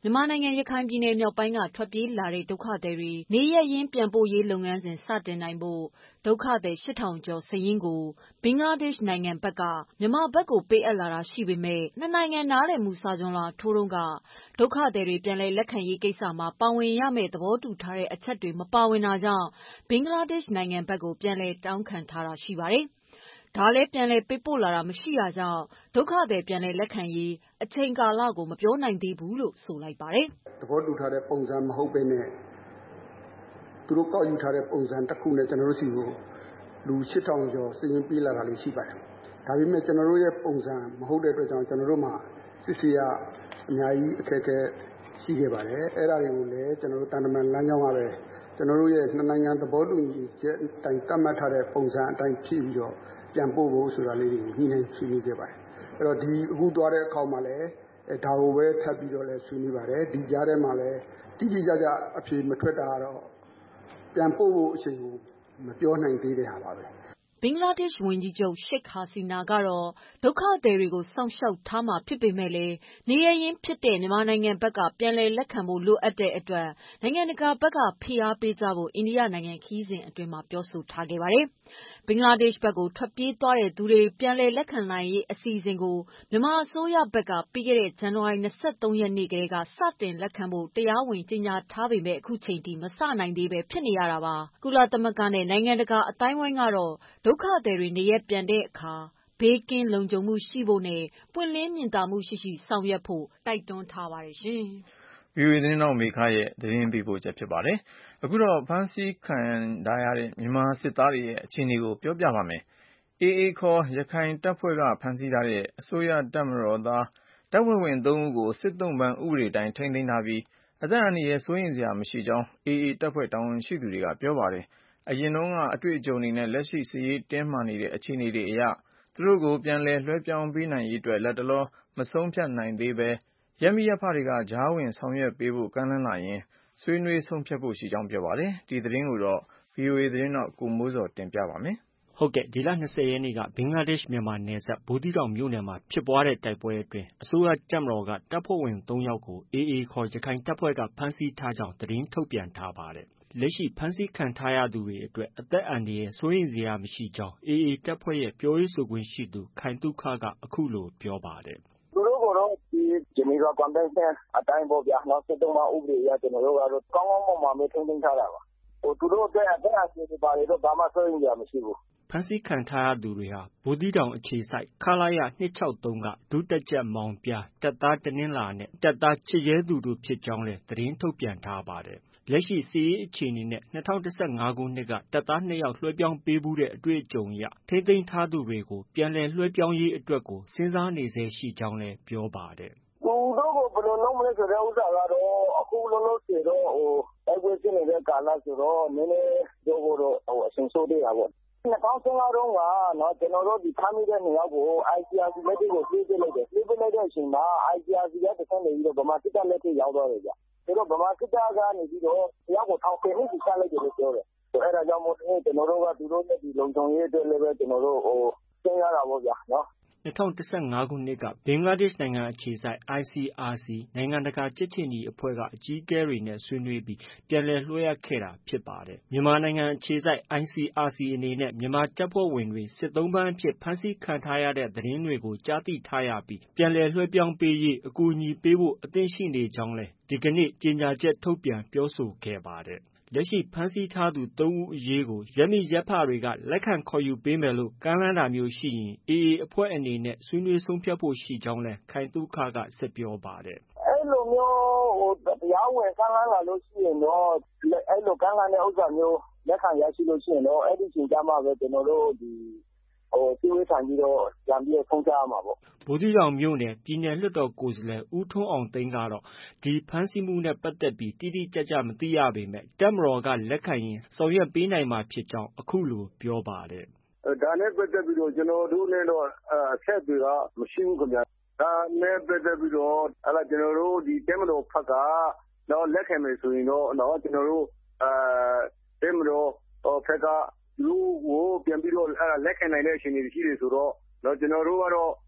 မြန်မာနိုင်ငံရခိုင်ပြည်နယ်မြောက်ပိုင်းကထွက်ပြေးလာတဲ့ဒုက္ခသည်တွေနေရပ်ရင်းပြန်ပို့ရေးလုပ်ငန်းစဉ်စတင်နိုင်ဖို့ဒုက္ခသည် ရှစ်ထောင်ကျော်စာရင်းကိုဘင်္ဂလားဒေ့ရှ်နိုင်ငံဘက်ကမြန်မာဘက်ကိုပေးအပ်လာတာရှိပေမဲ့နှစ်နိုင်ငံနားလည်မှုစာချွန်လွှာထိုးတုန်းကဒုက္ခသည်တွေပြန်လည်လက်ခံရေးကိစ္စမှာပါဝင်ရမယ့်သဘောတူထားတဲ့အချက်တွေမပါဝင်တာကြောင့်ဘင်္ဂလားဒေ့ရှ်နိုင်ငံဘက်ကိုပြန်လည်တောင်းခံထားတာရှိပါတယ်။ဒါလည်းပြန်လည်ပေးပို့လာတာမရှိတာကြောင့်ဒုက္ခသည်ပြန်လည်လက်ခံရေးအချိန်ကာလကိုမပြောနိုင်သေးဘူးလို့ဆိုလိုက်ပါတယ်။သဘောတူထားတဲ့ပုံစံမဟုတ်ဘဲနဲ့သူတို့ကောက်ယူထားတဲ့ပုံစံတစ်ခုနဲ့ကျွန်တော်တို့စီကိုလူရှစ်ထောင်ကျော်စာရင်းပေးလာတာလေးရှိပါတယ်။ဒါပေမဲ့ကျွန်တော်တို့ရဲ့ပုံစံမဟုတ်တဲ့အတွက်ကြောင့်ကျွန်တော်တို့မှာစစ်ဆေးရအများကြီးအခက်အခဲရှိခဲ့ပါတယ်။အဲ့ဒါတွေကိုလည်းကျွန်တော်တို့တန်တမန်လမ်းကြောင်းကပဲကျွန်တော်တို့ရဲ့နှစ်နိုင်ငံသဘောတူညီချက်အတိုင်းသတ်မှတ်ထားတဲ့ပုံစံအတိုင်းဖြည့်ပြီးတော့ပြန်ပို့ဖို့ဆိုတာလေးတွေညှိနှိုင်းဆွေးနွေးခဲ့ပါတယ်။အဲ့တော့ဒီအခုသွားတဲ့အခါမှာလည်းအဲဒါကိုပဲထပ်ပြီးတော့လည်းဆွေးနွေးပါတယ်။ဒီကြားထဲမှာလည်းတိတိကျကျအဖြေမထွက်တာတော့ပြန်ပို့ဖို့အချိန်ကိုမပြောနိုင်သေးတဲ့ဟာပါပဲ။ဘင်္ဂလားဒေ့ရှ်ဝန်ကြီးချုပ်ရှိတ်ဟာစီနာကတော့ဒုက္ခသည်တွေကိုစောင့်ရှောက်ထားမှာဖြစ်ပေမဲ့လည်းနေရရင်ဖြစ်တဲ့မြန်မာနိုင်ငံဘက်ကပြန်လည်လက်ခံဖို့လိုအပ်တဲ့အတွက်နိုင်ငံတကာဘက်ကဖိအားပေးကြဖို့အိန္ဒိယနိုင်ငံခရီးစဉ်အတွင်းမှာပြောဆိုထားခဲ့ပါတယ်။ဘင်္ဂလားဒေ့ရှ်ဘက်ကိုထွက်ပြေးသွားတဲ့သူတွေပြန်လည်လက်ခံနိုင်ရေးအစီအစဉ်ကိုမြန်မာအစိုးရဘက်ကပြီးခဲ့တဲ့ဇန်နဝါရီလ ၂၃ ရက်နေ့ကတည်းကစတင်လက်ခံဖို့တရားဝင်ကြေညာထားပေမဲ့အခုချိန်ထိမစနိုင်သေးပဲဖြစ်နေရတာပါ။ကုလသမဂ္ဂနဲ့နိုင်ငံတကာအတိုင်းအဝိုင်းကတော့ဒုက္ခသည်တွေနေရပ်ပြန်တဲ့အခါဘေးကင်းလုံခြုံမှုရှိဖို့နဲ့ပွင့်လင်းမြင်သာမှုရှိရှိဆောင်ရွက်ဖို့တိုက်တွန်းထားပါတယ်ရှင်။ ဗွီအိုအေသတင်းထောက်မေခရဲ့သတင်းပေးပို့ချက်ဖြစ်ပါတယ်။အခုတော့ဖမ်းဆီးခံထားရတဲ့မြန်မာစစ်သားတွေရဲ့အခြေအနေကိုပြောပြပါမယ်။ အေအေခေါ်ရခိုင်တပ်ဖွဲ့ကဖမ်းဆီးထားတဲ့အစိုးရတပ်မတော်သားတပ်ဖွဲ့ဝင်သုံးဦးကိုစစ်သုံ့ပန်းဥပဒေတိုင်းထိန်းသိမ်းထားပြီးအသက်အန္တရာယ်စိုးရိမ်စရာမရှိကြောင်းအေအေတပ်ဖွဲ့တာဝန်ရှိသူတွေကပြောပါတယ်။အရင်တုန်းကအတွေ့အကြုံတွေနဲ့လက်ရှိစစ်ရေးတင်းမာနေတဲ့အခြေအနေတွေအရသူတို့ကိုပြန်လည်လွှဲပြောင်းပေးနိုင်ရေးအတွက်လတ်တလောမဆုံးဖြတ်နိုင်သေးပဲရပ်မိရပ်ဖတွေကကြားဝင်ဆောင်ရွက်ပေးဖို့ကမ်းလှမ်းလာရင်ဆွေးနွေးဆုံးဖြတ်ဖို့ရှိကြောင်းပြောပါတယ်။ဒီသတင်းကိုတော့ဗွီအိုအေသတင်းထောက်ကိုမိုးဇော်တင်ပြပါမယ်။ဟုတ်ကဲ့ဒီလ၂၀ရက်နေ့ကဘင်္ဂလားဒေ့ရှ်မြန်မာနယ်စပ်ဘူးသီးတောင်မြို့နယ်မှာဖြစ်ပွားတဲ့တိုက်ပွဲအတွင်းအစိုးရတပ်မတော်ကတပ်ဖွဲ့ဝင်သုံးယောက်ကိုအေအေခေါ်ရခိုင်တပ်ဖွဲ့ကဖမ်းဆီးထားကြောင်းသတင်းထုတ်ပြန်ထားပါတယ်။လက်ရှိဖမ်းဆီးခံထားရသူတွေအတွက်အသက်အန္တရာယ်စိုးရိမ်စရာမရှိကြောင်းအေအေတပ်ဖွဲ့ရဲ့ပြောရေးဆိုခွင့်ရှိသူခိုင်သုခကအခုလိုပြောပါတယ်။သူတို့ကတော့ဒီဂျနီဗာကွန်ဗင်းရှင်းအတိုင်းပေါ့ဗျာနော်စစ်သုံးပန်းဥပဒေအရကျွန်တော်တို့ကတော့ကောင်းကောင်းမွန်မွန်ပဲထိန်းသိမ်းထားတာပါ။ဟိုသူတို့အတွက်အသက်အန္တရာယ်တွေပါတယ်တော့ဘာမှစိုးရိမ်စရာမရှိဘူး။ဖမ်းဆီးခံထားရသူတွေဟာဘူးသီးတောင်အခြေစိုက်ခလာရ၂၆၃ကဒုတပ်ကြပ်မောင်ပြားတပ်သားတနင်္လာနဲ့တပ်သားချစ်ရဲသူတို့ဖြစ်ကြောင်းလည်းသတင်းထုတ်ပြန်ထားပါတယ်။လက်ရှိစစ်ရေးအခြေအနေနဲ့၂၀၁၅ခုနှစ်ကတပ်သားနှစ်ယောက်လွှဲပြောင်းပေးဘူးတဲ့အတွေ့အကြုံအရထိန်းသိမ်းထားသူတွေကိုပြန်လည်လွှဲပြောင်းရေးအတွက်ကိုစဉ်းစားနေဆဲရှိကြောင်းလည်းပြောပါတယ်။သူတို့ကိုဘယ်လိုလုပ်မလဲဆိုတဲ့ဥစ္စာကတော့အခုလောလောဆယ်တော့ဟိုတိုက်ပွဲဖြစ်နေတဲ့ကာလဆိုတော့နည်းနည်းပြောဖို့တော့ဟိုအရှင်ဆိုးသေးတာပေါ့။၂၀၁၅တုန်းကနော်ကျွန်တော်တို့ဒီဖမ်းမိတဲ့နေရာကို အိုင်စီအာစီ လက်တွေကိုပြေးပြလိုက်တယ်ပြေးပြလိုက်တဲ့အချိန်မှာ အိုင်စီအာစီ ကတစ်ဆင့်နေပြီးတော့ဗမာစစ်တပ်လက်ထဲရောက်သွားတယ်ဗျ။ဒါတော့ဗမာစစ်တပ်ကနေပြီးတော့တရားကိုထောင်ပယ်မှုချလိုက်တယ်လို့ပြောတယ်။အဲဒါကြောင့်မို့လို့ကျွန်တော်တို့ကသူတို့ရဲ့ဒီလုံခြုံရေးအတွက်လည်းပဲကျွန်တော်တို့ဟိုစဉ်းစားရတာပေါ့ဗျာနော်။၂၀၁၅ခုနှစ်ကဘင်္ဂလားဒေ့ရှ်နိုင်ငံအခြေစိုက် အိုင်စီအာစီနိုင်ငံတကာကြက်ခြေနီအဖွဲ့ကအကြီးအကဲတွေနဲ့ဆွေးနွေးပြီးပြန်လည်လွှဲအပ်ခဲ့တာဖြစ်ပါတယ်။မြန်မာနိုင်ငံအခြေစိုက် အိုင်စီအာစီအနေနဲ့မြန်မာတပ်ဖွဲ့ဝင်တွေစစ်သုံ့ပန်းအဖြစ်ဖမ်းဆီးခံထားရတဲ့သတင်းတွေကိုကြားသိထားရပြီးပြန်လည်လွှဲပြောင်းပေးရေးအကူအညီပေးဖို့အသင့်ရှိနေကြောင်းလည်းဒီကနေ့ကြေညာချက်ထုတ်ပြန်ပြောဆိုခဲ့ပါတယ်။လက်ရှိဖမ်းဆီးထားသူသုံးဦးအရေးကိုရပ်မိရပ်ဖတွေကလက်ခံခေါ်ယူပေးမယ်လို့ကမ်းလှမ်းတာမျိုးရှိရင်အေအေအဖွဲ့အနေနဲ့ဆွေးနွေးဆုံးဖြတ်ဖို့ရှိကြောင်းလည်းခိုင်သုခကဆက်ပြောပါတယ်။အဲလိုမျိုးဟိုတရားဝင်ကမ်းလှမ်းလာလို့ရှိရင်တော့အဲလိုကမ်းလှမ်းတဲ့ဥစ္စာမျိုးလက်ခံရရှိလို့ရှိရင်တော့အဲ့ဒီချိန်ကျမှပဲကျွန်တော်တို့ဒီဟိုစီဝေးထိုင်ပြီးတော့ပြန်ပြီးဆုံးဖြတ်ရမှာပေါ့။ဘူးသီးတောင်မြို့နယ်ပြည်နယ်လွှတ်တော်ကိုယ်စားလှယ်ဦးထွန်းအောင်သိန်းကတော့ဒီဖမ်းဆီးမှုနဲ့ပတ်သက်ပြီးတိတိကျကျမသိရပေမဲ့တပ်မတော်ကလက်ခံရင်ဆောင်ရွက်ပေးနိုင်မှာဖြစ်ကြောင်းအခုလိုပြောပါတယ်။ဒါနဲ့ပတ်သက်ပြီးတော့ကျွန်တော်တို့နဲ့တော့အဆက်အသွယ်ကမရှိဘူးခင်ဗျာ။ဒါနဲ့ပတ်သက်ပြီးတော့အဲ့ဒါကျွန်တော်တို့ဒီတပ်မတော်ဘက်ကတော့လက်ခံမယ်ဆိုရင်တော့တော့ကျွန်တော်တို့အဲတပ်မတော်ဘက်ကလူကိုပြန်ပြီးတော့အဲ့ဒါလက်ခံနိုင်တဲ့အခြေအနေရှိတယ်ဆိုတော့တော့ကျွန်တော်တို့ကတော့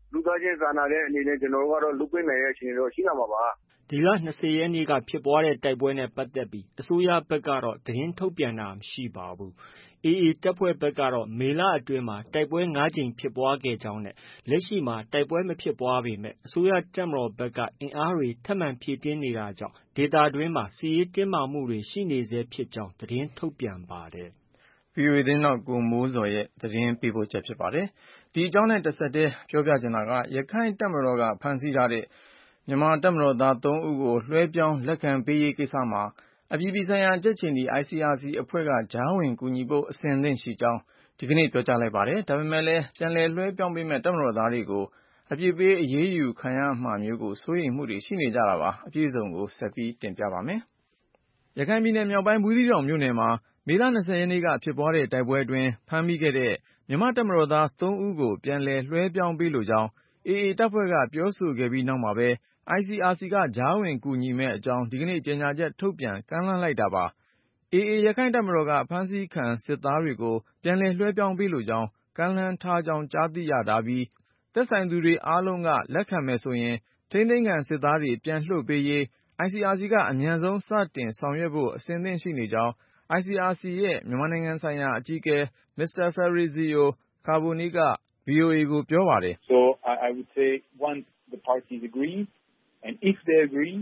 လူသားချင်းစာနာတဲ့အနေနဲ့ကျွန်တော်တို့ကတော့လုပ်ပေးနိုင်တဲ့အခြေအနေတော့ရှိလာမှာပါဒီလ၂၀ရက်နေ့ကဖြစ်ပွားတဲ့တိုက်ပွဲနဲ့ပတ်သက်ပြီးအစိုးရဘက်ကတော့သတင်းထုတ်ပြန်တာမရှိပါဘူး။ အေအေတပ်ဖွဲ့ဘက်ကတော့မေလအတွင်းမှာတိုက်ပွဲ၅ကြိမ်ဖြစ်ပွားခဲ့ကြောင်းနဲ့လက်ရှိမှာတိုက်ပွဲမဖြစ်ပွားပေမဲ့အစိုးရတပ်မတော်ဘက်ကအင်အားတွေထပ်မံဖြည့်တင်းနေတာကြောင့်ဒေသတွင်းမှာစစ်ရေးတင်းမာမှုတွေရှိနေဆဲဖြစ်ကြောင်းသတင်းထုတ်ပြန်ပါတယ်။ ဗွီအိုအေသတင်းထောက်ကိုမိုးဇော်ရဲ့သတင်းပေးပို့ချက်ဖြစ်ပါတယ်။ ဒီအကြောင်းနဲ့တဆက်တည်းပြောပြချင်တာကရခိုင့်တပ်မတော်ကဖမ်းဆီးထားတဲ့မြန်မာတပ်မတော်သားသုံးဦးကိုလွှဲပြောင်းလက်ခံပေးရေးကိစ္စမှာအပြည်ပြည်ဆိုင်ရာကြက်ခြေနီ အိုင်စီအာစီ အဖွဲ့ကကြားဝင်ကူညီဖို့အဆင်သင့်ရှိကြောင်းဒီကနေ့ပြောကြားလိုက်ပါတယ်။ ဒါပေမဲ့လည်းပြန်လည်လွှဲပြောင်းပေးမယ့်တပ်မတော်သားတွေကိုအပြစ်ပေးအရေးယူခံရမှာမျိုးကိုစိုးရိမ်မှုတွေရှိနေကြတာပါ။ အပြည့်အစုံကိုဆက်ပြီးတင်ပြပါမယ်။ ရခိုင်ပြည်နယ်မြောက်ပိုင်းဘူးသီးတောင်မြို့နယ်မှာမေလ၂၀ရက်နေ့ကဖြစ်ပွားတဲ့တိုက်ပွဲအတွင်းဖမ်းမိခဲ့တဲ့မြန်မာတပ်မတော်သားသုံးဦးကိုပြန်လည်လွှဲပြောင်းပေးလိုကြောင်းအေအေတပ်ဖွဲ့ကပြောဆိုခဲ့ပြီးနောက်မှာပဲအိုင်စီအာစီကကြားဝင်ကူညီမယ့်အကြောင်းဒီကနေ့ကြေညာချက်ထုတ်ပြန်ကမ်းလှမ်းလိုက်တာပါ။ အေအေရခိုင့်တပ်မတော်ကဖမ်းဆီးခံစစ်သားတွေကိုပြန်လည်လွှဲပြောင်းပေးလိုကြောင်းကမ်းလှမ်းထားကြောင်းကြားသိရပြီးသက်ဆိုင်သူတွေအားလုံးကလက်ခံမယ်ဆိုရင်ထိန်းသိမ်းခံစစ်သားတွေပြန်လွှတ်ပေးရေးအိုင်စီအာစီကအမြန်ဆုံးစတင်ဆောင်ရွက်ဖို့အဆင်သင့်ရှိနေကြောင်းအိုင်စီအာစီရဲ့မြန်မာနိုင်ငံဆိုင်ရာအကြီးအကဲ မစ္စတာ Fabrizio Carboni က ဗွီအိုအေကိုပြောပါတယ်။ So I, I would say once the parties agree and if they agree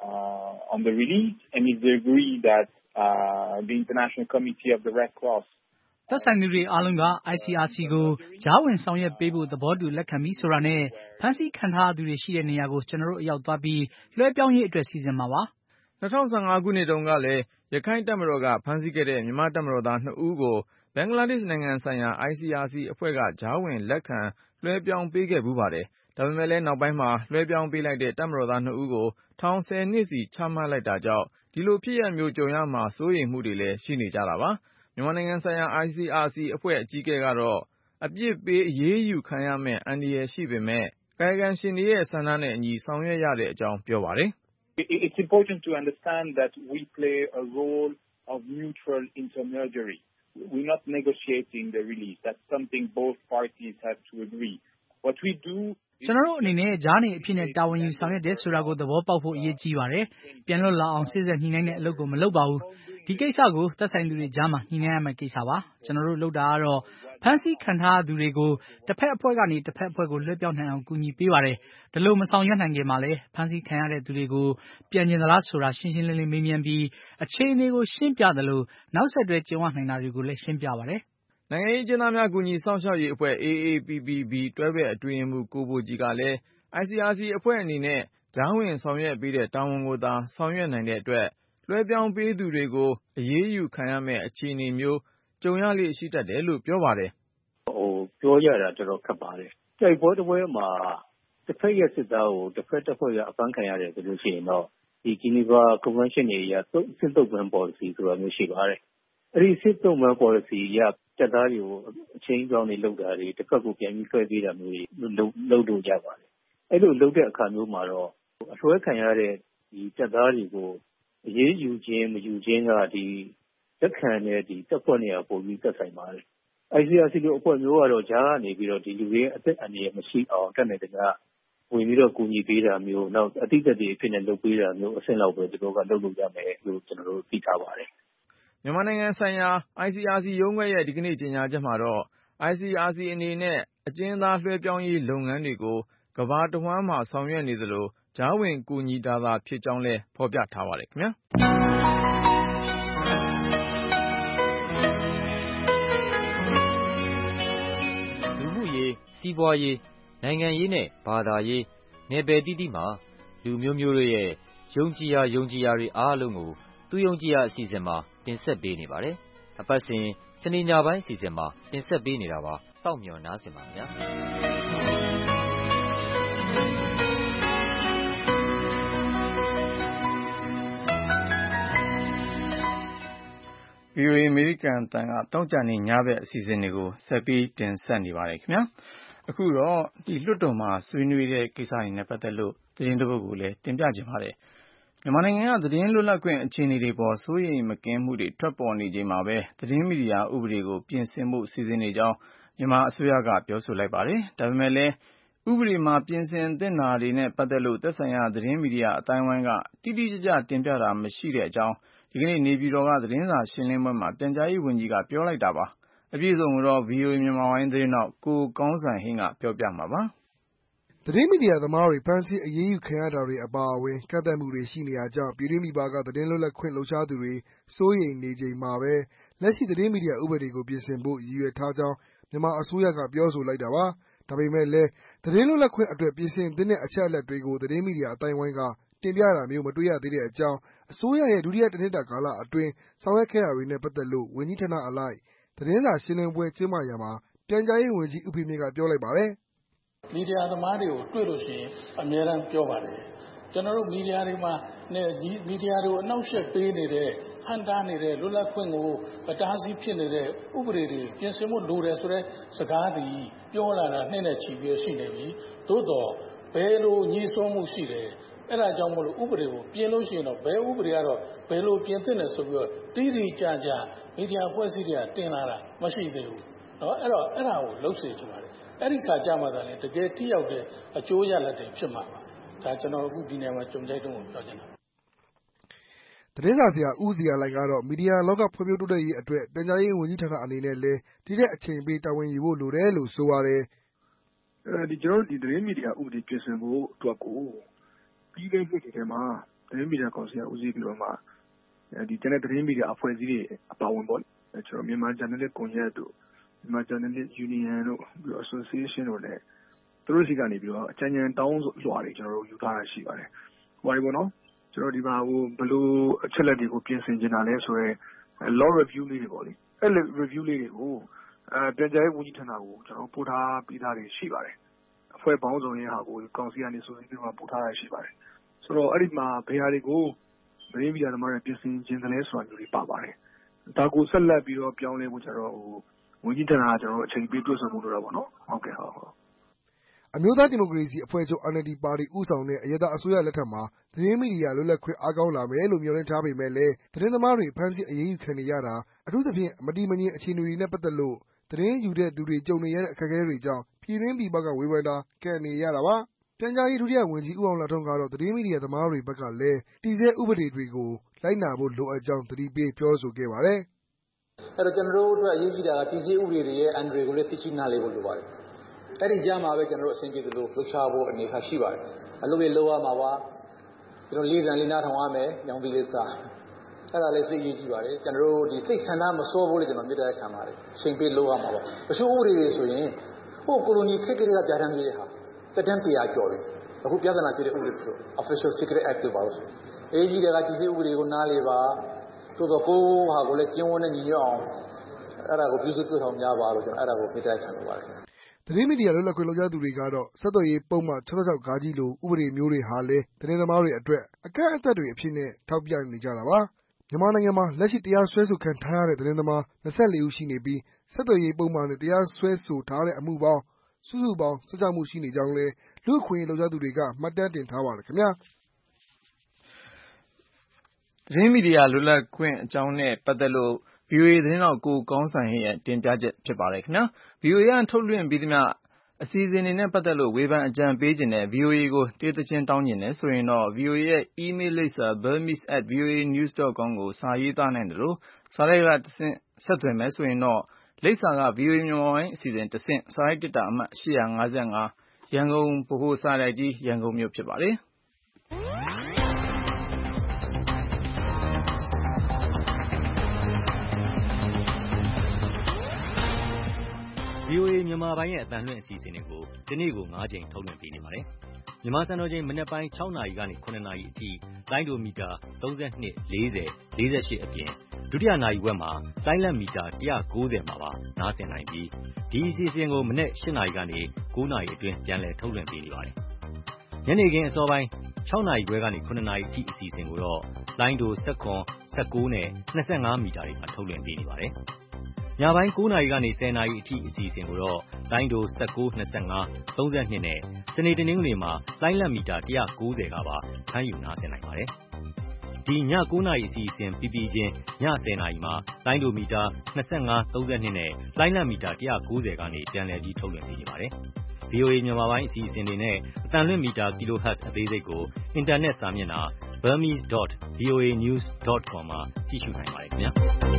uh, on the release and if they agree that uh, the International Committee of the Red Cross သက်ဆိုင်သူတွေအားလုံးက အိုင်စီအာစီကိုကြားဝင်ဆောင်ရွက်ပေးဖို့သဘောတူလက်ခံပြီးဆိုတာနဲ့ဖမ်းဆီးခံထားသူတွေရှိတဲ့နေရာကိုကျွန်တော်တို့အရောက်သွားပြီးလွှဲပြောင်းရေးအတွက်စီစဉ်မှာပါ။၂၀၁၅ခုနှစ်တုန်းကလည်းရခိုင့်တပ်မတော်ကဖမ်းဆီးခဲ့တဲ့မြန်မာတပ်မတော်သားနှစ်ဦးကိုဘင်္ဂလားဒေ့ရှ်နိုင်ငံဆိုင်ရာအိုင်စီအာစီအဖွဲ့ကကြားဝင်လက်ခံလွှဲပြောင်းပေးခဲ့ဖူးပါတယ်။ဒါပေမဲ့လည်းနောက်ပိုင်းမှာလွှဲပြောင်းပေးလိုက်တဲ့တပ်မတော်သားနှစ်ဦးကိုထောင်ဆယ်နှစ်စီချမှတ်လိုက်တာကြောင့်ဒီလိုဖြစ်ရပ်မျိုးကြုံရမှာစိုးရိမ်မှုတွေလည်းရှိနေကြတာပါ။မြန်မာနိုင်ငံဆိုင်ရာအိုင်စီအာစီအဖွဲ့အကြီးအကဲကတော့အပြစ်ပေးအရေးယူခံရမယ့်အန္တရာယ်ရှိပေမဲ့ကာယကံရှင်တွေရဲ့ဆန္ဒနဲ့အညီဆောင်ရွက်ရတဲ့အကြောင်းပြောပါတယ်။ It's important to understand that we play a role of neutral intermediary. We're not negotiating the release. That's something both parties have to agree. What we do ကျွန်တော်တို့အနေနဲ့ကြားနေအဖြစ်နဲ့တာဝန်ယူဆောင်ရွက်တယ်ဆိုတာကိုသဘောပေါက်ဖို့အရေးကြီးပါတယ်။ပြန်လွတ်လာအောင်စိစစ်ညှိနှိုင်းတဲ့အလုပ်ကိုမလုပ်ပါဘူး။ဒီကိစ္စကိုသက်ဆိုင်သူတွေကြားမှာညှိနှိုင်းရမယ့်ကိစ္စပါ။ကျွန်တော်တို့လုပ်တာကတော့ဖမ်းဆီးခံထားသူတွေကိုတစ်ဖက်အဖွဲ့ကနေတစ်ဖက်အဖွဲ့ကိုလွှဲပြောင်းနိုင်အောင်ကူညီပေးပါတယ်။ဒီလိုမဆောင်ရွက်နိုင်ခင်မှာလည်းဖမ်းဆီးခံရတဲ့သူတွေကိုပြန်ကျင်သလားဆိုတာရှင်းရှင်းလင်းလင်းမေးမြန်းပြီးအခြေအနေကိုရှင်းပြသလိုနောက်ဆက်တွဲကြုံရနိုင်တာတွေကိုလည်းရှင်းပြပါတယ်။နိုင်ငံရေးအကျဉ်းသားများကူညီစောင့်ရှောက်ရေးအဖွဲ့ အေအေပီပီဘီ တွဲဘက်အတွင်းရေးမှူးကိုဘိုကြည်ကလည်းအိုင်စီအာစီအဖွဲ့အနေနဲ့ကြားဝင်ဆောင်ရွက်ပေးတဲ့တာဝန်ကိုသာဆောင်ရွက်နိုင်တဲ့အတွက်လွှဲပြောင်းပေးသူတွေကိုအရေးယူခံရမယ့်အခြေအနေမျိုးကြုံရလေ့ရှိတတ်တယ်လို့ပြောပါတယ်။ဟိုပြောရတာတော်တော်ခက်ပါတယ်။တိုက်ပွဲတစ်ပွဲမှာတစ်ဖက်ရဲ့စစ်သားကိုတစ်ဖက်တစ်ဖွဲ့ကအဖမ်းခံရတယ်ဆိုလို့ရှိရင်တော့ဒီ Geneva Convention တွေအရစစ်တုပ်ပန်း policy ဆိုတာမျိုးရှိပါတယ်။အဲဒီစစ်တုပ်ပန်း policy အရတပ်သားတွေကိုအချင်းကြောင်းတွေလုပ်တာတွေတစ်ဖက်ကိုပြန်ပြီးဆွဲပေးတာမျိုးတွေလုပ်လုပ်လို့ရပါတယ်။အဲ့လိုလုပ်တဲ့အခါမျိုးမှာတော့အဆွဲခံရတဲ့ဒီတပ်သားတွေကိုအရေးယူခြင်းမယူခြင်းကဒီလက်ခံတဲ့ဒီတပ်ဖွဲ့နေရာပုံပြီးသက်ဆိုင်ပါတယ်။ အိုင်စီအာစီလိုအဖွဲ့မျိုးကတော့ဂျားကနေပြီးတော့ဒီလူတွေအသက်အန္တရာယ်မရှိအောင်တက်နေတဲ့ကဝင်ပြီးတော့ကူညီပေးတာမျိုးနောက်အတိတ်တွေအဖြစ်နဲ့လုပ်ပေးတာမျိုးအဆင့်လောက်ပဲသူတို့ကလုပ်လို့ရမယ်လို့ကျွန်တော်တို့သိထားပါတယ်။မြန်မာနိုင်ငံဆိုင်ရာအိုင်စီအာစီရုံးခွဲရဲ့ဒီကနေ့ကြေညာချက်မှာတော့အိုင်စီအာစီအနေနဲ့အကျဉ်းသားလွှဲပြောင်းရေးလုပ်ငန်းတွေကိုကမ္ဘာတဝှမ်းမှာဆောင်ရွက်နေသလိုကြားဝင်ကူညီတာသာဖြစ်ကြောင်းလည်းဖော်ပြထားပါတယ်ခင်ဗျာ။။လူမှုရေးစီးပွားရေးနိုင်ငံရေးနဲ့ဘာသာရေးနယ်ပယ်တိတိမှာလူမျိုးမျိုးတို့ရဲ့ယုံကြည်ရာယုံကြည်ရာတွေအားလုံးကိုသူယုံကြည်ရာအစီအစဉ်မှာတင်ဆက်ပေးနေပါတယ်။အပတ်စဉ်စနေညပိုင်းအစီအစဉ်မှာတင်ဆက်ပေးနေတာပါ။စောင့်မျှော်နားဆင်ပါဗျာ။ဗွီအိုအေအမေရိကန်အသံကတောင်းကြနေညဘက်အစီအစဉ်တွေကိုဆက်ပြီးတင်ဆက်နေပါတယ်ခင်ဗျာအခုတော့ဒီလွှတ်တော်မှာဆွေးနွေးတဲ့ကိစ္စတွေနဲ့ပတ်သက်လို့သတင်းတစ်ပုဒ်ကိုလည်းတင်ပြချင်ပါတယ်မြန်မာနိုင်ငံကသတင်းလွတ်လပ်ခွင့်အခြေအနေတွေပေါ်စိုးရိမ်မကင်းမှုတွေထွက်ပေါ်နေချိန်မှာပဲသတင်းမီဒီယာဥပဒေကိုပြင်ဆင်ဖို့စီစဉ်နေကြောင်းမြန်မာအစိုးရကပြောဆိုလိုက်ပါတယ်ဒါပေမဲ့လည်းဥဥပဒေမှာပြင်ဆင်သင့်တာတွေနဲ့ပတ်သက်လို့သက်ဆိုင်ရာသတင်းမီဒီယာအတိုင်းဝိုင်းကတိတိကျကျတင်ပြတာမရှိတဲ့အကြောင်းဒီကနေ့နေပြည်တော်ကသတင်းစာရှင်းလင်းပွဲမှာပြန်ကြားရေးဝန်ကြီးကပြောလိုက်တာပါ။အပြည့်အစုံကိုတော့ ဗွီအိုအေ မြန်မာပိုင်းသတင်းထောက်ကိုကောင်းစံဟိန်းကပြောပြမှာပါ။သတင်းမီဒီယာသမားတွေဖမ်းဆီးအရေးယူခံရတာတွေအပါအဝင်ကန့်သတ်မှုတွေရှိနေတာကြောင့်ပြည်တွင်းပြည်ပကသတင်းလွတ်လပ်ခွင့်လှုပ်ရှားသူတွေစိုးရိမ်နေချိန်မှာပဲလက်ရှိသတင်းမီဒီယာဥပဒေကိုပြင်ဆင်ဖို့ရည်ရွယ်ထားကြောင်းမြန်မာအစိုးရကပြောဆိုလိုက်တာပါ။ဒါပေမဲ့လည်းသတင်းလွတ်လပ်ခွင့်အတွက်ပြင်ဆင်သင့်တဲ့အချက်အလက်တွေကိုသတင်းမီဒီယာအတိုင်းဝိုင်းကတင်ပြတာမျိုးမတွေ့ရသေးတဲ့အကြောင်းအစိုးရရဲ့ဒုတိယတစ်နှစ်တာကာလအတွင်းဆောင်ရွက်ခဲ့တာတွေနဲ့ပတ်သက်လို့ဝန်ကြီးဌာနအလိုက်သတင်းစာရှင်းလင်းပွဲကျင်းပရာမှာပြန်ကြားရေးဝန်ကြီးဦးဖေမြင့်ကပြောလိုက်ပါတယ်။မီဒီယာသမားတွေကိုတွေ့လို့ရှိရင်အများအားပြောပါတယ်။ကျွန်တော်တို့မီဒီယာတွေမှာနဲ့မီဒီယာတွေကိုအနှောက်အယှက်ပေးနေတဲ့ဟန်တာနေတဲ့လွတ်လပ်ခွင့်ကိုအတားအဆီးဖြစ်နေတဲ့ဥပဒေတွေပြင်ဆင်ဖို့လိုတယ်ဆိုတဲ့စကားတွေပြောလာတာနှစ်နဲ့ချီပြီးရှိနေပြီ။သို့တော့ဘယ်လိုညှိစွန်းမှုရှိတယ်အဲ့ဒါကြောင့်မလို့ဥပဒေကိုပြင်လို့ရှိရင်တော့ဘယ်ဥပဒေကတော့ဘယ်လိုပြင်သင့်တယ်ဆိုပြီးတော့တိတိကျကျမီဒီယာဖွဲ့စည်းတွေကတင်လာတာမရှိသေးဘူး။နော်အဲ့တော့အဲ့ဒါကိုလှုပ်စေချင်ပါတယ်။အဲ့ဒီခါကြမှာလည်းတကယ်ထိရောက်တဲ့အကျိုးရလဒ်တွေဖြစ်မှာပါ။ဒါကျွန်တော်အခုဒီနေရာမှာကြုံကြိုက်တုံးကိုပြောချင်တာ။သတင်းစာဆရာဦးစီယာလိုက်ကတော့မီဒီယာလောကဖွံ့ဖြိုးတိုးတက်ရေးအတွက်ပြန်ကြားရေးဝန်ကြီးဌာနအနေနဲ့လည်းဒီတဲ့အချိန်ပေးတာဝန်ယူဖို့လိုတယ်လို့ဆိုပါတယ်။အဲဒီကျွန်တော်ဒီသတင်းမီဒီယာဥပဒေပြင်ဆင်ဖို့အတွက်ကိုပြီးခဲ့တဲ့နှစ်ထဲမှာသတင်းမီဒီယာကောင်စီကဦးစီးပြီးတော့မှဒီကျန်တဲ့သတင်းမီဒီယာအဖွဲ့အစည်းတွေအပါအဝင်ပေါ့ကျွန်တော်မြန်မာ Journalist ကွန်ရက်တို့မြန်မာ Journalist Union တို့ပြီးတော့ Association တို့လည်းသူတို့စီကနေပြီးတော့အကြံဉာဏ်တောင်းလွှာတွေကျွန်တော်တို့ယူထားတာရှိပါတယ်။ဟိုပါပေါ့နော်ကျွန်တော်ဒီမှာဟိုဘယ်လိုအချက်လက်တွေကိုပြင်ဆင်နေတာလဲဆိုတော့ law review လေးတွေပေါ့လေအဲ့လို review လေးတွေကိုအဲပြန်ကြားရေးဝန်ကြီးဌာနကိုကျွန်တော်ပို့ထားပြီးသားတွေရှိပါတယ်။အဖွဲ့ပေါင်းစုံရဲ့ဟာကိုကောင်စီကနေဆိုပြီးတော့ပို့ထားရရှိပါတယ်။ဆိုတော့အဲ့ဒီမှာဘယ်ဟာတွေကိုသတင်းမီဒီယာသမားတွေပြင်ဆင်ခြင်းတယ်လဲဆိုတာမျိုးတွေပါပါတယ်။ဒါကိုဆက်လက်ပြီးတော့ပြောင်းလဲဖို့ကျွန်တော်ဟိုဝန်ကြီးဌာနကကျွန်တော်အချိန်ပေးတွေ့ဆုံမှုလုပ်တာပေါ့နော်။ဟုတ်ကဲ့ဟုတ်ဟုတ်အမျိုးသားဒီမိုကရေစီအဖွဲ့ချုပ် N L D ပါတီဦးဆောင်တဲ့အရပ်သားအစိုးရလက်ထက်မှာသတင်းမီဒီယာလွတ်လပ်ခွင့်အားကောင်းလာမယ်လို့မျှော်လင့်ထားပေမဲ့လည်းသတင်းသမားတွေဖမ်းဆီးအရေးယူခံနေရတာအထူးသဖြင့်မတည်မငြိမ်အခြေအနေတွေနဲ့ပတ်သက်လို့သတင်းယူတဲ့သူတွေကြုံနေရတဲ့အခက်အခဲတွေကြောင့်ပြည်တွင်းပြည်ပကဝေဖန်တာကန့်နေရတာပါ။ပြန်ကြားရေးဒုတိယဝန်ကြီးဦးအောင်လှထွန်းကတော့သတင်းမီဒီယာသမားတွေဘက်ကလည်းတည်ဆဲဥပဒေတွေကိုလိုက်နာဖို့လိုအပ်ကြောင်းသတိပေးပြောဆိုခဲ့ပါတယ်။အဲ့တော့ကျွန်တော်တို့အတွက်အရေးကြီးတာကတည်ဆဲဥပဒေတွေရဲ့အန်ဒရီကိုလည်းသိရှိနားလည်ဖို့လိုပါတယ်။အဲ့ဒီကြားမှာပဲကျွန်တော်တို့အဆင်ပြေသလိုလှုပ်ရှားဖို့အနေအထားရှိပါတယ်။အလုပ်တွေလုပ်ရမှာပါ။ကျွန်တော်လေးတန်လေးနားထောင်ရမယ်။ညောင်ပြီးလေးစား။အဲ့ဒါလည်းသိရေးကြည့်ပါတယ်။ကျွန်တော်တို့ဒီစိတ်ဆန္ဒမစောဖို့လည်းကျွန်တော်မြစ်တဲ့ခံပါတယ်။ချိန်ပေးလုပ်ရမှာပါ။တချို့ဥပဒေတွေဆိုရင်ဟိုကိုလိုနီခေတ်ကလေးကပြဋ္ဌာန်းပေးတဲ့ဟာတက်တန်းတရားကျော်တယ်။အခုပြဿနာဖြစ်တဲ့ဥပဒေတွေ Official Secret Act တွေပါလို့အေးကြီးတွေကတည်ဆဲဥပဒေကိုနားလေပါသို့တော့ကိုဟာကိုလည်းကျင်းဝန်းနဲ့ညီညွတ်အောင်အဲ့ဒါကိုပြုစုပြောင်းထောင်ကြပါလို့ကျွန်တော်အဲ့ဒါကိုပြတိုက်ခံလိုပါတယ်သတင်းမီဒီယာလွတ်လပ်ခွင့်လှုပ်ရှားသူတွေကတော့ဆက်သွယ်ရေးပုံမှန်၆၆ဂါကြီးလိုဥပဒေမျိုးတွေဟာလည်းသတင်းသမားတွေအတွက်အကန့်အသတ်တွေအဖြစ်နဲ့ထောက်ပြနေကြတာပါမြန်မာနိုင်ငံမှာလက်ရှိတရားစွဲဆိုခံထားရတဲ့သတင်းသမား၂၄ဦးရှိနေပြီးဆက်သွယ်ရေးပုံမှန်နဲ့တရားစွဲဆိုထားတဲ့အမှုပေါင်းစုစုပေါင်း၁၆မှုရှိနေကြောင်းလည်းလူ့အခွင့်အရေးလှုပ်ရှားသူတွေကမှတ်တမ်းတင်ထားပါတယ်ခင်ဗျာသတင်းမီဒီယာလွတ်လပ်ခွင့်အကြောင်းနဲ့ပတ်သက်လို့ ဗွီအိုအေသတင်းထောက်ကိုကောင်းစံဟိန်းရဲ့တင်ပြချက်ဖြစ်ပါတယ်ခင်ဗျာ။ ဗွီအိုအေကထုတ်လွှင့်ပေးသမျှအစီအစဉ်တွေနဲ့ပတ်သက်လို့ဝေဖန်အကြံပေးခြင်းနဲ့ ဗွီအိုအေကိုတေးသချင်းတောင်းခြင်းနဲ့ဆိုရင်တော့ ဗွီအိုအေရဲ့ email လိပ်စာ burmese at voanews dot com ကိုစာရေးသားနိုင်တယ်လို့စာတိုက်ကတဆင့်ဆက်သွယ်မယ်ဆိုရင်တော့လိပ်စာက ဗွီအိုအေမြန်မာပိုင်းအစီအစဉ်တဆင့်စာရိုက်တစ်တာအမှတ်၈၅၅ရန်ကုန်ဗဟိုစာရိုက်ကြီးရန်ကုန်မြို့ဖြစ်ပါတယ်။ဗွီအိုအေမြန်မာပိုင်းရဲ့အသံလွှင့်အစီအစဉ်တွေကိုဒီနေ့ကို၅ချိန်ထုတ်လွှင့်ပေးနေပါတယ်။မြန်မာစံတော်ချိန်မနက်ပိုင်း၆နာရီကနေ၇နာရီအထိလိုင်းဒိုမီတာ၃၂ ၄၀ ၄၈အပြင်ဒုတိယနာရီဝက်မှာလိုင်းလက်မီတာ၁၉၀မှာပါနားဆင်နိုင်ပြီးဒီအစီအစဉ်ကိုမနက်၈နာရီကနေ၉နာရီအတွင်းပြန်လည်ထုတ်လွှင့်ပေးနေပါတယ်။ညနေခင်းအစောပိုင်း၆နာရီခွဲကနေ၇နာရီအထိအစီအစဉ်ကိုတော့လိုင်းဒို၁၇ ၁၉နဲ့၂၅မီတာတွေမှာထုတ်လွှင့်ပေးနေပါတယ်။ညပိုင်း၉နာရီကနေ၁၀နာရီအထိအစီအစဉ်ကိုတော့လိုင်းဒို၁၉ ၂၅ ၃၂နဲ့စနေတနင်္ဂနွေမှာလိုင်းလက်မီတာ၁၉၀ကပါဖမ်းယူနားဆင်နိုင်ပါတယ်။ဒီည၉နာရီအစီအစဉ်ပြီးပြီးချင်းည၁၀နာရီမှာလိုင်းဒိုမီတာ၂၅ ၃၂နဲ့လိုင်းလက်မီတာ၁၉၀ကနေပြန်လည်ပြီးထုတ်လွှင့်ပေးနေပါတယ်။ဗွီအိုအေ မြန်မာပိုင်းအစီအစဉ်တွေနဲ့အသံလွှင့်မီတာ kilohertz အသေးစိတ်ကိုအင်တာနက်စာမျက်နှာ burmese dot voa news dot com မှာကြည့်ရှုနိုင်ပါတယ်ခင်ဗျာ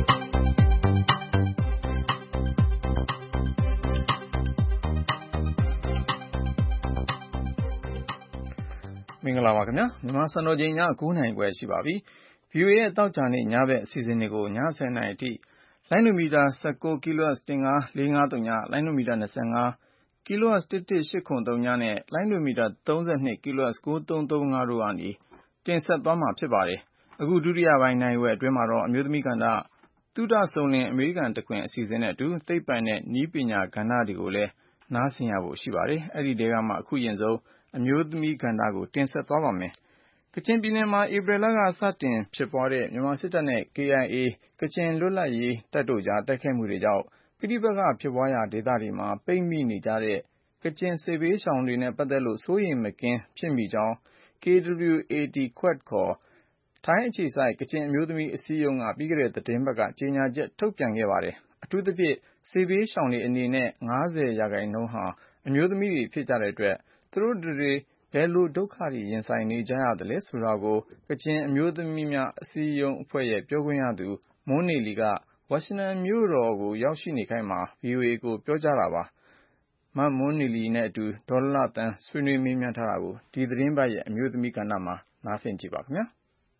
မင်္ဂလာပါခင်ဗျာမြန်မာစံတော်ချိန်ည၉နာရီခွဲရှိပါပြီ ဗွီအိုအေ ရဲ့တောက်ကြနေ့ညဘက်အစီအစဉ်တွေကိုညဆယ်နာရီအထိလိုင်းနိုမီတာ၁၉ kilohertz တစ်ငါးလေးငါးသုည လိုင်းနိုမီတာ၂၅ kilohertz တစ်တစ်ရှစ်ခုသုံးညနဲ့လိုင်းနိုမီတာ၃၂ kilohertz ကိုးသုံးသုံးငါတို့ကနေတင်ဆက်သွားမှာဖြစ်ပါတယ်အခုဒုတိယပိုင်းနိုင်ဝက်အတွင်းမှာတော့အမျိုးသမီးကဏ္ဍသုဒစုံလင်အမေရိကန်တခွင်အစီအစဉ်နဲ့အတူသိပ္ပံနဲ့နည်းပညာကဏ္ဍတွေကိုလည်းနားဆင်ရဖို့ရှိပါတယ်အဲဒီတဲကမှအခုရင်ဆုံးအမျိုးသမီးကဏ္ဍကိုတင်ဆက်သွားပါမယ်ကချင်ပြည်နယ်မှာဧပြီလကစတင်ဖြစ်ပွားတဲ့မြန်မာစစ်တပ်နဲ့ ကေအိုင်အေ ကချင်လွတ်လပ်ရေးတပ်တို့ကြားတိုက်ခိုက်မှုတွေကြောင့်ပဋိပက္ခဖြစ်ပွားရာဒေသတွေမှာပိတ်မိနေကြတဲ့ကချင်စစ်ဘေးရှောင်တွေနဲ့ပတ်သက်လို့စိုးရိမ်မကင်းဖြစ်မိကြောင်း ကေဒဗ်ယူအေတီ ခွဲ့ ခေါ်ထိုင်းအခြေစိုက်ကချင်အမျိုးသမီးအစည်းအရုံးကပြီးခဲ့တဲ့သတင်းပတ်ကကြေညာချက်ထုတ်ပြန်ခဲ့ပါတယ်အထူးသဖြင့်စစ်ဘေးရှောင်တွေအနေနဲ့၅၀ရာခိုင်နှုန်းဟာအမျိုးသမီးတွေဖြစ်ကြတဲ့အတွက်သူတို့တွေဘယ်လိုဒုက္ခတွေရင်ဆိုင်နေကြရသလဲဆိုတာကိုကချင်အမျိုးသမီးများအစည်းအရုံးအဖွဲ့ရဲ့ပြောခွင့်ရသူမွန်းနေလီကဝါရှင်တန်မြို့တော်ကိုရောက်ရှိနေခိုင်းမှာ ဗွီအိုအေကိုပြောကြားတာပါမမွန်းနေလီနဲ့အတူဒေါ်လှသန်းဆွေးနွေးမေးမြန်းထားတာကိုဒီသတင်းပတ်ရဲ့အမျိုးသမီးကဏ္ဍမှာနားဆင်ကြည့်ပါခင်ဗျာ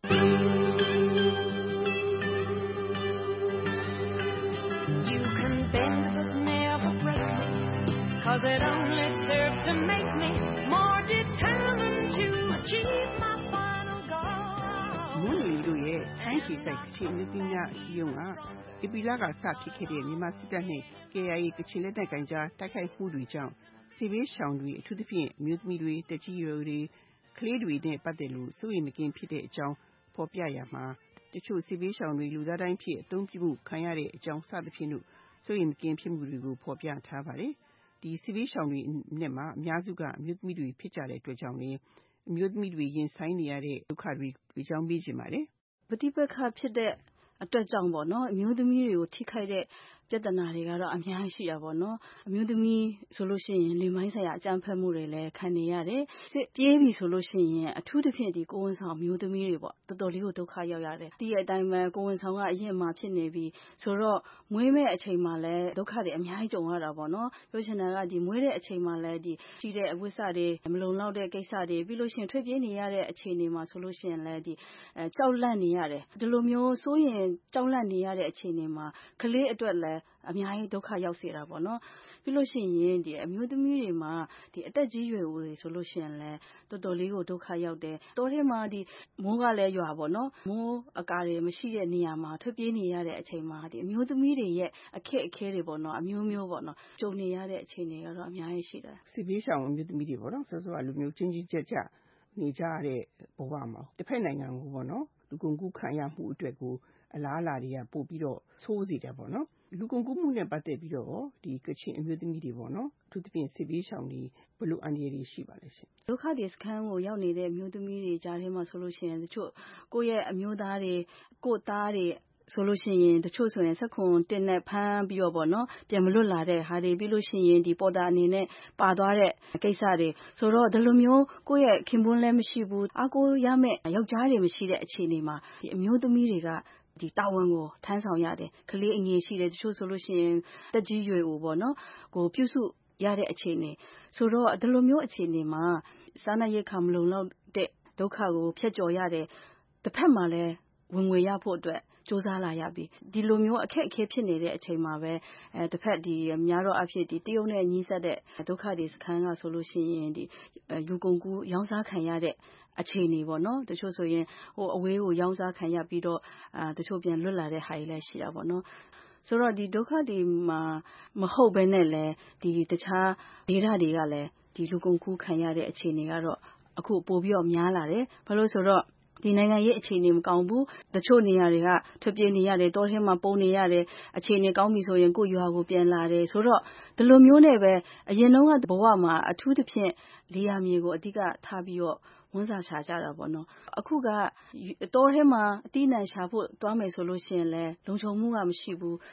Cause it only serves to make me more determined to achieve my final goal. မွန်းလီတို့ရဲ့ထိုင်းခြေစိုက်ကချင်လူမျိုးများအစည်းအရုံးကဧပြီလကစဖြစ်ခဲ့တဲ့မြန်မာစစ်တပ်နဲ့ ကေအိုင်အေ ကချင်လက်နက်ကိုင်ကြားတိုက်ခိုက်မှုတွေကြောင့်စစ်ဘေးရှောင်တွေအထူးသဖြင့်အမျိုးသမီးတွေတက်ကြီးရွယ်တွေကလေးတွေနဲ့ပတ်သက်လို့စိုးရိမ်မကင်းဖြစ်တဲ့အကြောင်းဖော်ပြရမှာတချို့စစ်ဘေးရှောင်တွေလူသားတိုင်းဖြစ်အသုံးပြုမှုခံရတဲ့အကြောင်းစသဖြင့်လို့စိုးရိမ်မကင်းဖြစ်မှုတွေကိုဖော်ပြထားပါတယ်ဒီစစ်ဘေးရှောင်တွေနဲ့မှာအများစုကအမျိုးသမီးတွေဖြစ်ကြတဲ့အတွက်ကြောင့်လေအမျိုးသမီးတွေရင်ဆိုင်နေရတဲ့ဒုက္ခတွေအကြောင်းမေးချင်ပါတယ်ပဋိပက္ခဖြစ်တဲ့အတွက်ကြောင့်ပေါ့နော်အမျိုးသမီးတွေကိုထိခိုက်တဲ့ပြဿနာတွေကတော့အများကြီးရှိတာပေါ့နော်အမျိုးသမီးဆိုလို့ရှိရင်လိင်ပိုင်းဆိုင်ရာအကြမ်းဖက်မှုတွေလည်းခံနေရတယ်စစ်ပြေးပြီဆိုလို့ရှိရင်အထူးသဖြင့်ဒီကိုဝန်ဆောင်အမျိုးသမီးတွေပေါ့တော်တော်လေးကိုဒုက္ခရောက်ရတယ်ဒီအတိုင်းပဲကိုဝန်ဆောင်ကအရင်မှဖြစ်နေပြီဆိုတော့မွေးမဲ့အချိန်မှာလည်းဒုက္ခတွေအများကြီးကြုံရတာပေါ့နော်ပြောချင်တာကဒီမွေးတဲ့အချိန်မှာလည်းဒီရှိတဲ့အဝိစ္စတွေမလုံလောက်တဲ့ကိစ္စတွေပြီးလို့ရှိရင်ထွက်ပြေးနေရတဲ့အခြေအနေမှာဆိုလို့ရှိရင်လည်းဒီအဲကြောက်လန့်နေရတယ်ဒီလိုမျိုးစိုးရင်ကြောက်လန့်နေရတဲ့အခြေအနေမှာကလေးအတွက်လည်းအများကြီးဒုက္ခရောက်စေတာပေါ့နော်ပြီးလို့ရှိရင်ဒီအမျိုးသမီးတွေမှာဒီအသက်ကြီးရွယ်ဦးတွေဆိုလို့ရှိရင်လည်းတော်တော်လေးကိုဒုက္ခရောက်တယ်တောထဲမှာဒီမိုးကလည်းရွာပေါ့နော်မိုးအကာတွေမရှိတဲ့နေရာမှာထွက်ပြေးနေရတဲ့အချိန်မှာဒီအမျိုးသမီးတွေရဲ့အခက်အခဲတွေပေါ့နော်အမျိုးမျိုးပေါ့နော်ကြုံနေရတဲ့အခြေအနေကတော့အများကြီးရှိတယ်စစ်ဘေးရှောင်အမျိုးသမီးတွေပေါ့နော်ဆိုဆိုအလိုမျိုးချင်းချင်းကြက်ကြက်နေကြတဲ့ဘဝမှာတစ်ဖက်နိုင်ငံကိုပေါ့နော်လူကုန်ကူးခံရမှုအတွက်ကိုအလားအလာတွေကပို့ပြီးတော့ဆိုးစေတယ်ပေါ့နော်လူကုန်ကူးမှုနဲ့ပတ်သက်ပြီးတော့ဒီကချင်အမျိုးသမီးတွေပေါ့နော်အထူးသဖြင့်စစ်ဘေးရှောင်တွေဘယ်လိုအန္တရာယ်တွေရှိပါလဲရှင်ဒုက္ခတွေစခန်းကိုရောက်နေတဲ့အမျိုးသမီးတွေကြားထဲမှာဆိုလို့ရှိရင်တချို့ကိုယ့်ရဲ့အမျိုးသားတွေကိုယ့်သားတွေဆိုလို့ရှိရင်တချို့ဆိုရင်ဆက်ခွန်တင်နဲ့ဖမ်းပြီးတော့ပေါ့နော်ပြန်မလွတ်လာတဲ့ဟာတွေပြီးလို့ရှိရင်ဒီပေါ်တာအနေနဲ့ပါသွားတဲ့ကိစ္စတွေဆိုတော့ဒီလိုမျိုးကိုယ့်ရဲ့ခင်ပွန်းလည်းမရှိဘူးအားကိုးရမယ့်ယောက်ျားတွေမရှိတဲ့အခြေအနေမှာဒီအမျိုးသမီးတွေကဒီတာဝန်ကိုထမ်းဆောင်ရတယ်ကလေးအငယ်ရှိတယ်တချို့ဆိုလို့ရှိရင်တက်ကြီးရွယ်ဦးပေါ့နော်ကိုပြုစုရတဲ့အခြေအနေဆိုတော့ဒီလိုမျိုးအခြေအနေမှာစားနပ်ရိက္ခာမလုံလောက်တဲ့ဒုက္ခကိုဖျက်ကျော်ရတယ်တစ်ဖက်မှာလည်းဝင်ငွေရဖို့အတွက်စူးစမ်းလာရပြီဒီလိုမျိုးအခက်အခဲဖြစ်နေတဲ့အချိန်မှာပဲအဲတစ်ဖက်ဒီများတော့အဖြစ်ဒီတရုတ်နဲ့ညီးဆက်တဲ့ဒုက္ခတွေစခန်းကဆိုလို့ရှိရင်ဒီလူကုန်ကူးရောင်းစားခံရတဲ့အခြေအနေပေါ့နော်တချို့ဆိုရင်ဟိုအဝေးကိုရောင်းစားခံရပြီးတော့အာတချို့ပြန်လွတ်လာတဲ့ဟာတွေလည်းရှိတာပေါ့နော်ဆိုတော့ဒီဒုက္ခတွေမှာမဟုတ်ဘဲနဲ့လည်းဒီတခြားဒေသတွေကလည်းဒီလူကုန်ကူးခံရတဲ့အခြေအနေကတော့အခုပိုပြီးတော့များလာတယ်ဘာလို့ဆိုတော့ဒီနိုင်ငံရေးအခြေအနေမကောင်းဘူးတချို့နေရာတွေကထွက်ပြေးနေရတယ်တောထဲမှာပုံနေရတယ်အခြေအနေကောင်းပြီဆိုရင်ကိုယ့်ရွာကိုပြန်လာတယ်ဆိုတော့ဒီလိုမျိုးနဲ့ပဲအရင်တုန်းကဘဝမှာအထူးသဖြင့်လေယာမြေကိုအဓိကထားပြီးတော့ဝန်စားချကြတာပေါ့နော်အခုကတောထဲမှာအတိအနံရှာဖို့သွားမယ်ဆိုလို့ရှိရင်လည်းလုံခြုံမှုကမရှိဘူး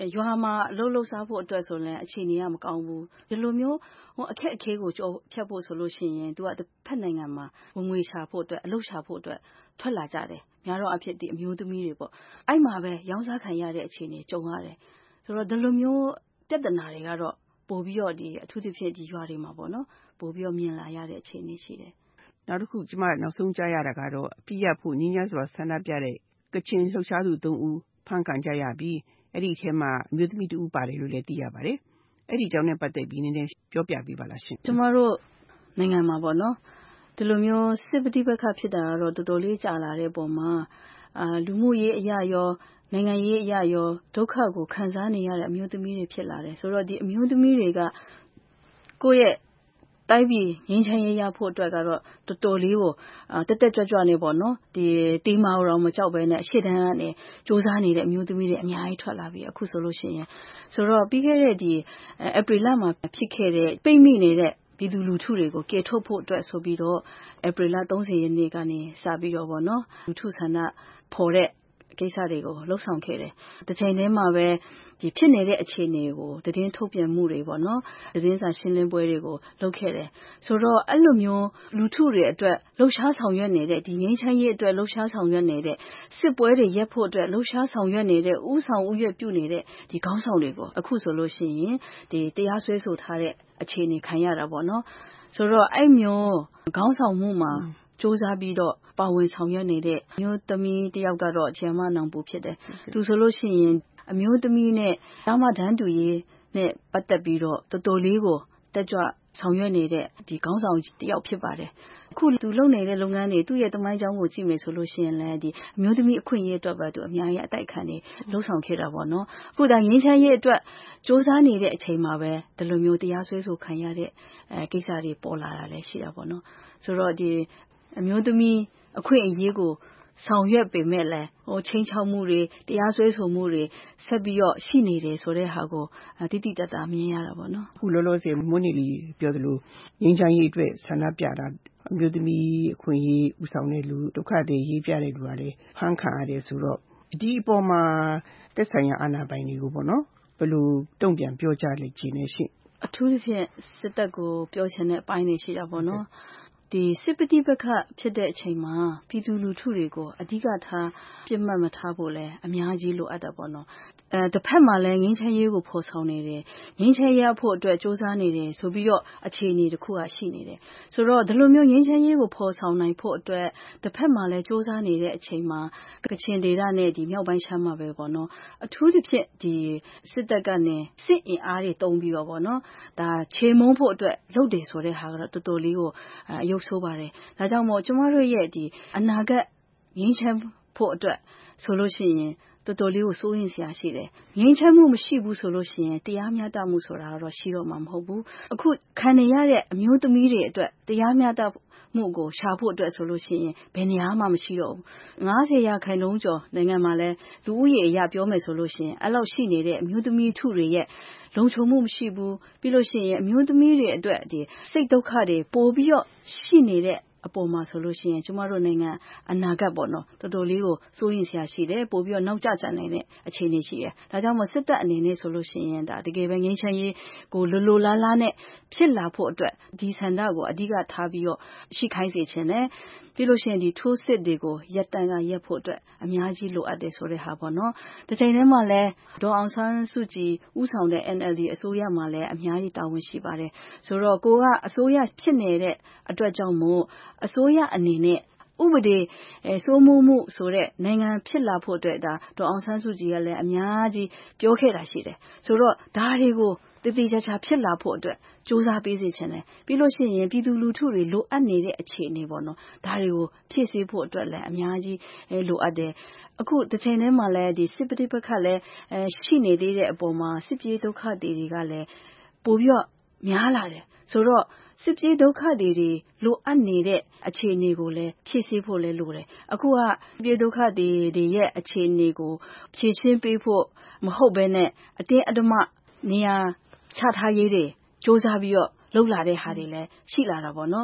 ရွာမှာအလုပ်လုပ်စားဖို့အတွက်ဆိုရင်အခြေအနေကမကောင်းဘူးဒီလိုမျိုးဟိုအခက်အခဲကိုကြောဖြတ်ဖို့ဆိုလို့ရှိရင် तू ကတစ်ဖက်နိုင်ငံမှာဝင်ငွေရှာဖို့အတွက်အလုပ်ရှာဖို့အတွက်ထွက်လာကြတယ်များတော့အဖြစ်ဒီအမျိုးသမီးတွေပေါ့အဲ့မှာပဲရောင်းစားခံရတဲ့အခြေအနေကြုံရတယ်ဆိုတော့ဒီလိုမျိုးပြဿနာတွေကတော့ပို့ပြီးတော့ဒီအထူးသဖြင့်ဒီရွာတွေမှာပေါ့နော်ပို့ပြီးတော့မြင်လာရတဲ့အခြေအနေရှိတယ်နောက်တစ်ခုကျမနောက်ဆုံးကြားရတာကတော့အပြည့်ရဖို့ငင်းညစွာဆန္ဒပြတဲ့ကချင်လှုပ်ရှားသူသုံးဦးဖမ်းခံကြရပြီးအဲ့ဒီထဲမှာအမျိုးသမီးတူဦးပါတယ်လို့လည်းသိရပါတယ်အဲ့ဒီအကြောင်းနဲ့ပတ်သက်ပြီးနည်းနည်းပြောပြပေးပါလားရှင်ကျမတို့နိုင်ငံမှာပေါ့နော်ဒီလိုမျိုးစစ်ပဋိပက္ခဖြစ်တာကတော့တော်တော်လေးကြာလာတဲ့ပုံမှာအာလူမှုရေးအရာရောနိုင်ငံရေးအရာရောဒုက္ခကိုခံစားနေရတဲ့အမျိုးသမီးတွေဖြစ်လာတယ်ဆိုတော့ဒီအမျိုးသမီးတွေကကိုယ့်ရဲ့တိုက်ပြီးငင်းချမ်းရေးရဖို့အတွက်ကတော့တော်တော်လေးကိုတက်တက်ကြွကြွနေပေါ့နော်ဒီတီမာတော်မကြောက်ပဲနဲ့ရှေ့တန်းကနေစူးစမ်းနေတဲ့အမျိုးသမီးတွေအများကြီးထွက်လာပြီအခုဆိုလို့ရှိရင်ဆိုတော့ပြီးခဲ့တဲ့ဒီဧပြီလမှာဖြစ်ခဲ့တဲ့ပိတ်မိနေတဲ့ပြည်သူလူထုတွေကိုကယ်ထုတ်ဖို့အတွက်ဆိုပြီးတော့ဧပြီလ၃၀ရက်နေ့ကနေစပြီးတော့ပေါ့နော်လူထုဆန္ဒဖော်တဲ့ကိစ္စတွေကိုလှုပ်ဆောင်ခဲ့တယ်။တစ်ချိန်တည်းမှာပဲဒီဖြစ်နေတဲ့အခြေအနေကိုသတင်းထုတ်ပြန်မှုတွေပေါ့နော်သတင်းစာရှင်းလင်းပွဲတွေကိုလုပ်ခဲ့တယ်။ဆိုတော့အဲ့လိုမျိုးလူထုတွေအတွက်လှုပ်ရှားဆောင်ရွက်နေတဲ့ဒီငြိမ်းချမ်းရေးအတွက်လှုပ်ရှားဆောင်ရွက်နေတဲ့စစ်ပွဲတွေရပ်ဖို့အတွက်လှုပ်ရှားဆောင်ရွက်နေတဲ့ဥဆောင်ဥရွက်ပြုနေတဲ့ဒီခေါင်းဆောင်တွေကိုအခုဆိုလို့ရှိရင်ဒီတရားစွဲဆိုထားတဲ့အခြေအနေခံရတာပေါ့နော်။ဆိုတော့အဲ့မျိုးခေါင်းဆောင်မှုမှာစူးစမ်းပြီးတော့ပါဝင်ဆောင်ရွက်နေတဲ့အမျိုးသမီးတယောက်ကတော့ဂျမ်မနောင်ပူဖြစ်တယ်။သူဆိုလို့ရှိရင်အမျိုးသမီးနဲ့ကျောင်းမတန်းတူရေးနဲ့ပတ်သက်ပြီးတော့တော်တော်လေးကိုတက်ကြွဆောင်ရွက်နေတဲ့ဒီခေါင်းဆောင်တယောက်ဖြစ်ပါတယ်။အခုသူလုပ်နေတဲ့လုပ်ငန်းတွေသူ့ရဲ့တမိုင်းကြောင်းကိုကြည့်မယ်ဆိုလို့ရှိရင်လည်းဒီအမျိုးသမီးအခွင့်အရေးအတွက်ပဲသူအများကြီးအတိုက်ခံနေလှုပ်ဆောင်ခဲ့တာပေါ့နော်။အခုဒါငင်းချမ်းရေးအတွက်စူးစမ်းနေတဲ့အချိန်မှာပဲဒီလိုမျိုးတရားစွဲဆိုခံရတဲ့အဲကိစ္စတွေပေါ်လာတာလည်းရှိတာပေါ့နော်။ဆိုတော့ဒီအမျိုးသမီးအခွင့်အရေးကိုဆောင်ရွက်ပေမဲ့လည်းဟိုချင်းချောက်မှုတွေတရားစွဲဆိုမှုတွေဆက်ပြီးတော့ရှိနေတယ်ဆိုတဲ့ဟာကိုတိတိတတ်တာမြင်ရတာပေါ့နော်အခုလောလောဆယ်မွန်းနေလီပြောသလိုငင်းချမ်းရေးအတွက်ဆန္ဒပြတာအမျိုးသမီးအခွင့်အရေးဥဆောင်တဲ့လူဒုက္ခတွေရေးပြတဲ့လူကလည်းဖမ်းခံရတယ်ဆိုတော့ဒီအပေါ်မှာသက်ဆိုင်ရာအာဏာပိုင်တွေကိုပေါ့နော်ဘယ်လိုတုံ့ပြန်ပြောကြလိမ့်ခြင်းနဲ့ရှိအထူးသဖြင့်စစ်တပ်ကိုပြောချင်တဲ့အပိုင်းတွေရှိတာပေါ့နော်ဒီစစ်ပဋိပက္ခဖြစ်တဲ့အချိန်မှာပြည်သူလူထုတွေကိုအဓိကထားပြစ်မှတ်မထားဖို့လဲအများကြီးလိုအပ်တာပေါ့နော်အဲတစ်ဖက်မှာလည်းငင်းချမ်းရေးကိုဖော်ဆောင်နေတယ်ငင်းချမ်းရဖို့အတွက်စူးစမ်းနေတယ်ဆိုပြီးတော့အခြေအနေတစ်ခုကရှိနေတယ်ဆိုတော့ဒီလိုမျိုးငင်းချမ်းရေးကိုဖော်ဆောင်နိုင်ဖို့အတွက်တစ်ဖက်မှာလည်းစူးစမ်းနေတဲ့အချိန်မှာကချင်ဒေသနဲ့ဒီမြောက်ပိုင်းရှမ်းမှာပဲပေါ့နော်အထူးသဖြင့်ဒီစစ်တပ်ကနေစစ်အင်အားတွေတုံးပြီးတော့ပေါ့နော်ဒါခြေမုံဖို့အတွက်လုပ်တယ်ဆိုတဲ့ဟာကတော့တော်တော်လေးကိုအယုတ်ဆိုးပါတယ်ဒါကြောင့်မို့ကျမတို့ရဲ့ဒီအနာဂတ်ငြိမ်းချမ်းဖို့အတွက်ဆိုလို့ရှိရင်တော်တော်လေးကိုစိုးရိမ်စရာရှိတယ်ငြိမ်းချမ်းမှုမရှိဘူးဆိုလို့ရှိရင်တရားမျှတမှုဆိုတာတော့ရှိတော့မှာမဟုတ်ဘူးအခုခံနေရတဲ့အမျိုးသမီးတွေအတွက်တရားမျှတမှုကိုရှာဖို့အတွက်ဆိုလို့ရှိရင်ဘယ်နေရာမှမရှိတော့ဘူး၅၀ရာခိုင်နှုန်းကျော်နိုင်ငံမှာလဲလူဦးရေအရပြောမယ်ဆိုလို့ရှိရင်အဲ့လောက်ရှိနေတဲ့အမျိုးသမီးထုတွေရဲ့လုံခြုံမှုမရှိဘူးပြီးလို့ရှိရင်အမျိုးသမီးတွေအတွက်ဒီစိတ်ဒုက္ခတွေပိုပြီးတော့ရှိနေတဲ့အပေါ်မှာဆိုလို့ရှိရင်ကျမတို့နိုင်ငံအနာဂတ်ပေါ့နော်တော်တော်လေးကိုစိုးရိမ်စရာရှိတယ်ပို့ပြီးတော့နောက်ကျကျနိုင်တဲ့အခြေအနေရှိတယ်ဒါကြောင့်မို့စစ်တပ်အနေနဲ့ဆိုလို့ရှိရင်ဒါတကယ်ပဲငြိမ်းချမ်းရေးကိုလိုလိုလားလားနဲ့ဖြစ်လာဖို့အတွက်ဒီဆန္ဒကိုအဓိကထားပြီးတော့ရှိခိုင်းစေချင်တယ်ပြီးလို့ရှိရင်ဒီထိုးစစ်တွေကိုရပ်တန့်ကရပ်ဖို့အတွက်အများကြီးလိုအပ်တယ်ဆိုတဲ့ဟာပေါ့နော်ဒီချိန်ထဲမှာလဲဒေါ်အောင်ဆန်းစုကြည်ဦးဆောင်တဲ့ N L D အစိုးရမှာလဲအများကြီးတာဝန်ရှိပါတယ်ဆိုတော့ကိုကအစိုးရဖြစ်နေတဲ့အတွက်ကြောင့်မို့အစိုးရအနေနဲ့ဥပဒေစိုးမိုးမှုဆိုတဲ့နိုင်ငံဖြစ်လာဖို့အတွက်ဒါဒေါ်အောင်ဆန်းစုကြည်ကလည်းအများကြီးပြောခဲ့တာရှိတယ်ဆိုတော့ဒါတွေကိုတည်တည်ချာချာဖြစ်လာဖို့အတွက်စူးစမ်းပေးစေချင်တယ်ပြီးလို့ရှိရင်ပြည်သူလူထုတွေလိုအပ်နေတဲ့အခြေအနေပေါ့နော်ဒါတွေကိုဖြည့်ဆည်းဖို့အတွက်လည်းအများကြီးလိုအပ်တယ်အခုတစ်ချိန်တည်းမှာလည်းဒီစစ်ပဋိပက္ခလည်းရှိနေသေးတဲ့အပေါ်မှာစစ်ပြေးဒုက္ခတွေကလည်းပိုပြီးတော့များလာတယ်ဆိုတော့စစ်ပြေးဒုက္ခတွေလိုအပ်နေတဲ့အခြေအနေကိုလည်းဖြည့်ဆည်းဖို့လည်းလိုတယ်အခုကစစ်ပြေးဒုက္ခတွေရဲ့အခြေအနေကိုဖြည့်ရှင်းပေးဖို့မဟုတ်ဘဲနဲ့အတင်းအဓမ္မနေရာချထားရေးတွေစ조사ပြီးတော့လှုပ်လာတဲ့ဟာတွေလည်းရှိလာတာပေါ့နော်တ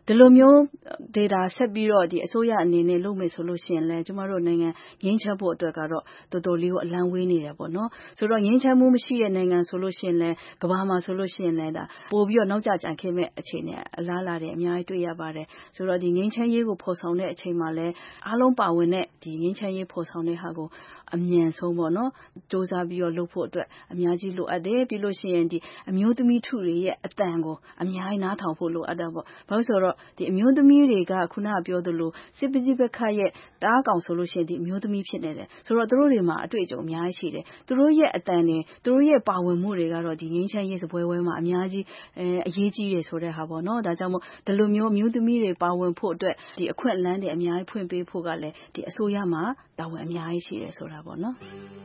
ဒီလိုမျိုး data ဆက်ပြီးတော့ဒီအစိုးရအနေနဲ့လုပ်မယ်ဆိုလို့ရှိရင်လည်းကျမတို့နိုင်ငံငြိမ်းချမ်းဖို့အတွက်ကတော့တော်တော်လေးကိုအလံဝေးနေတယ်ပေါ့နော်ဆိုတော့ငြိမ်းချမ်းမှုမရှိတဲ့နိုင်ငံဆိုလို့ရှိရင်လည်းကမ္ဘာမှာဆိုလို့ရှိရင်လည်းဒါပို့ပြီးတော့နောက်ကျကျန်ခဲ့မဲ့အခြေအနေအလားလာတယ်အများကြီးတွေ့ရပါတယ်ဆိုတော့ဒီငြိမ်းချမ်းရေးကိုဖော်ဆောင်တဲ့အချိန်မှာလည်းအားလုံးပါဝင်တဲ့ဒီငြိမ်းချမ်းရေးဖော်ဆောင်တဲ့ဟာကိုအမြန်ဆုံးပေါ့နော်စ조사ပြီးတော့လုပ်ဖို့အတွက်အများကြီးလိုအပ်တယ်ပြီးလို့ရှိရင်ဒီအမျိုးသမီးထုတွေရဲ့အတန်ကိုအများကြီးနားထောင်ဖို့လိုအပ်တာပေါ့ဘာလို့ဆိုတော့ဒီအမျိုးသမီးတွေကခုနကပြောသလိုစစ်ပစ္စည်းဘက်ကရဲ့တားကောင်ဆိုလို့ရှိရင်ဒီအမျိုးသမီးဖြစ်နေတယ်ဆိုတော့သူတို့တွေမှာအတွေ့အကြုံအများကြီးရှိတယ်သူတို့ရဲ့အတန်တွေသူတို့ရဲ့ပါဝင်မှုတွေကတော့ဒီငြိမ်းချမ်းရေးစပွဲဝဲမှာအများကြီးအဲအရေးကြီးတယ်ဆိုတဲ့ဟာပေါ့နော်ဒါကြောင့်မို့ဒီလိုမျိုးအမျိုးသမီးတွေပါဝင်ဖို့အတွက်ဒီအခွင့်အလမ်းတွေအများကြီးဖွင့်ပေးဖို့ကလည်းဒီအစိုးရမှာတာဝန်အများကြီးရှိတယ်ဆိုတာပေါ့နော်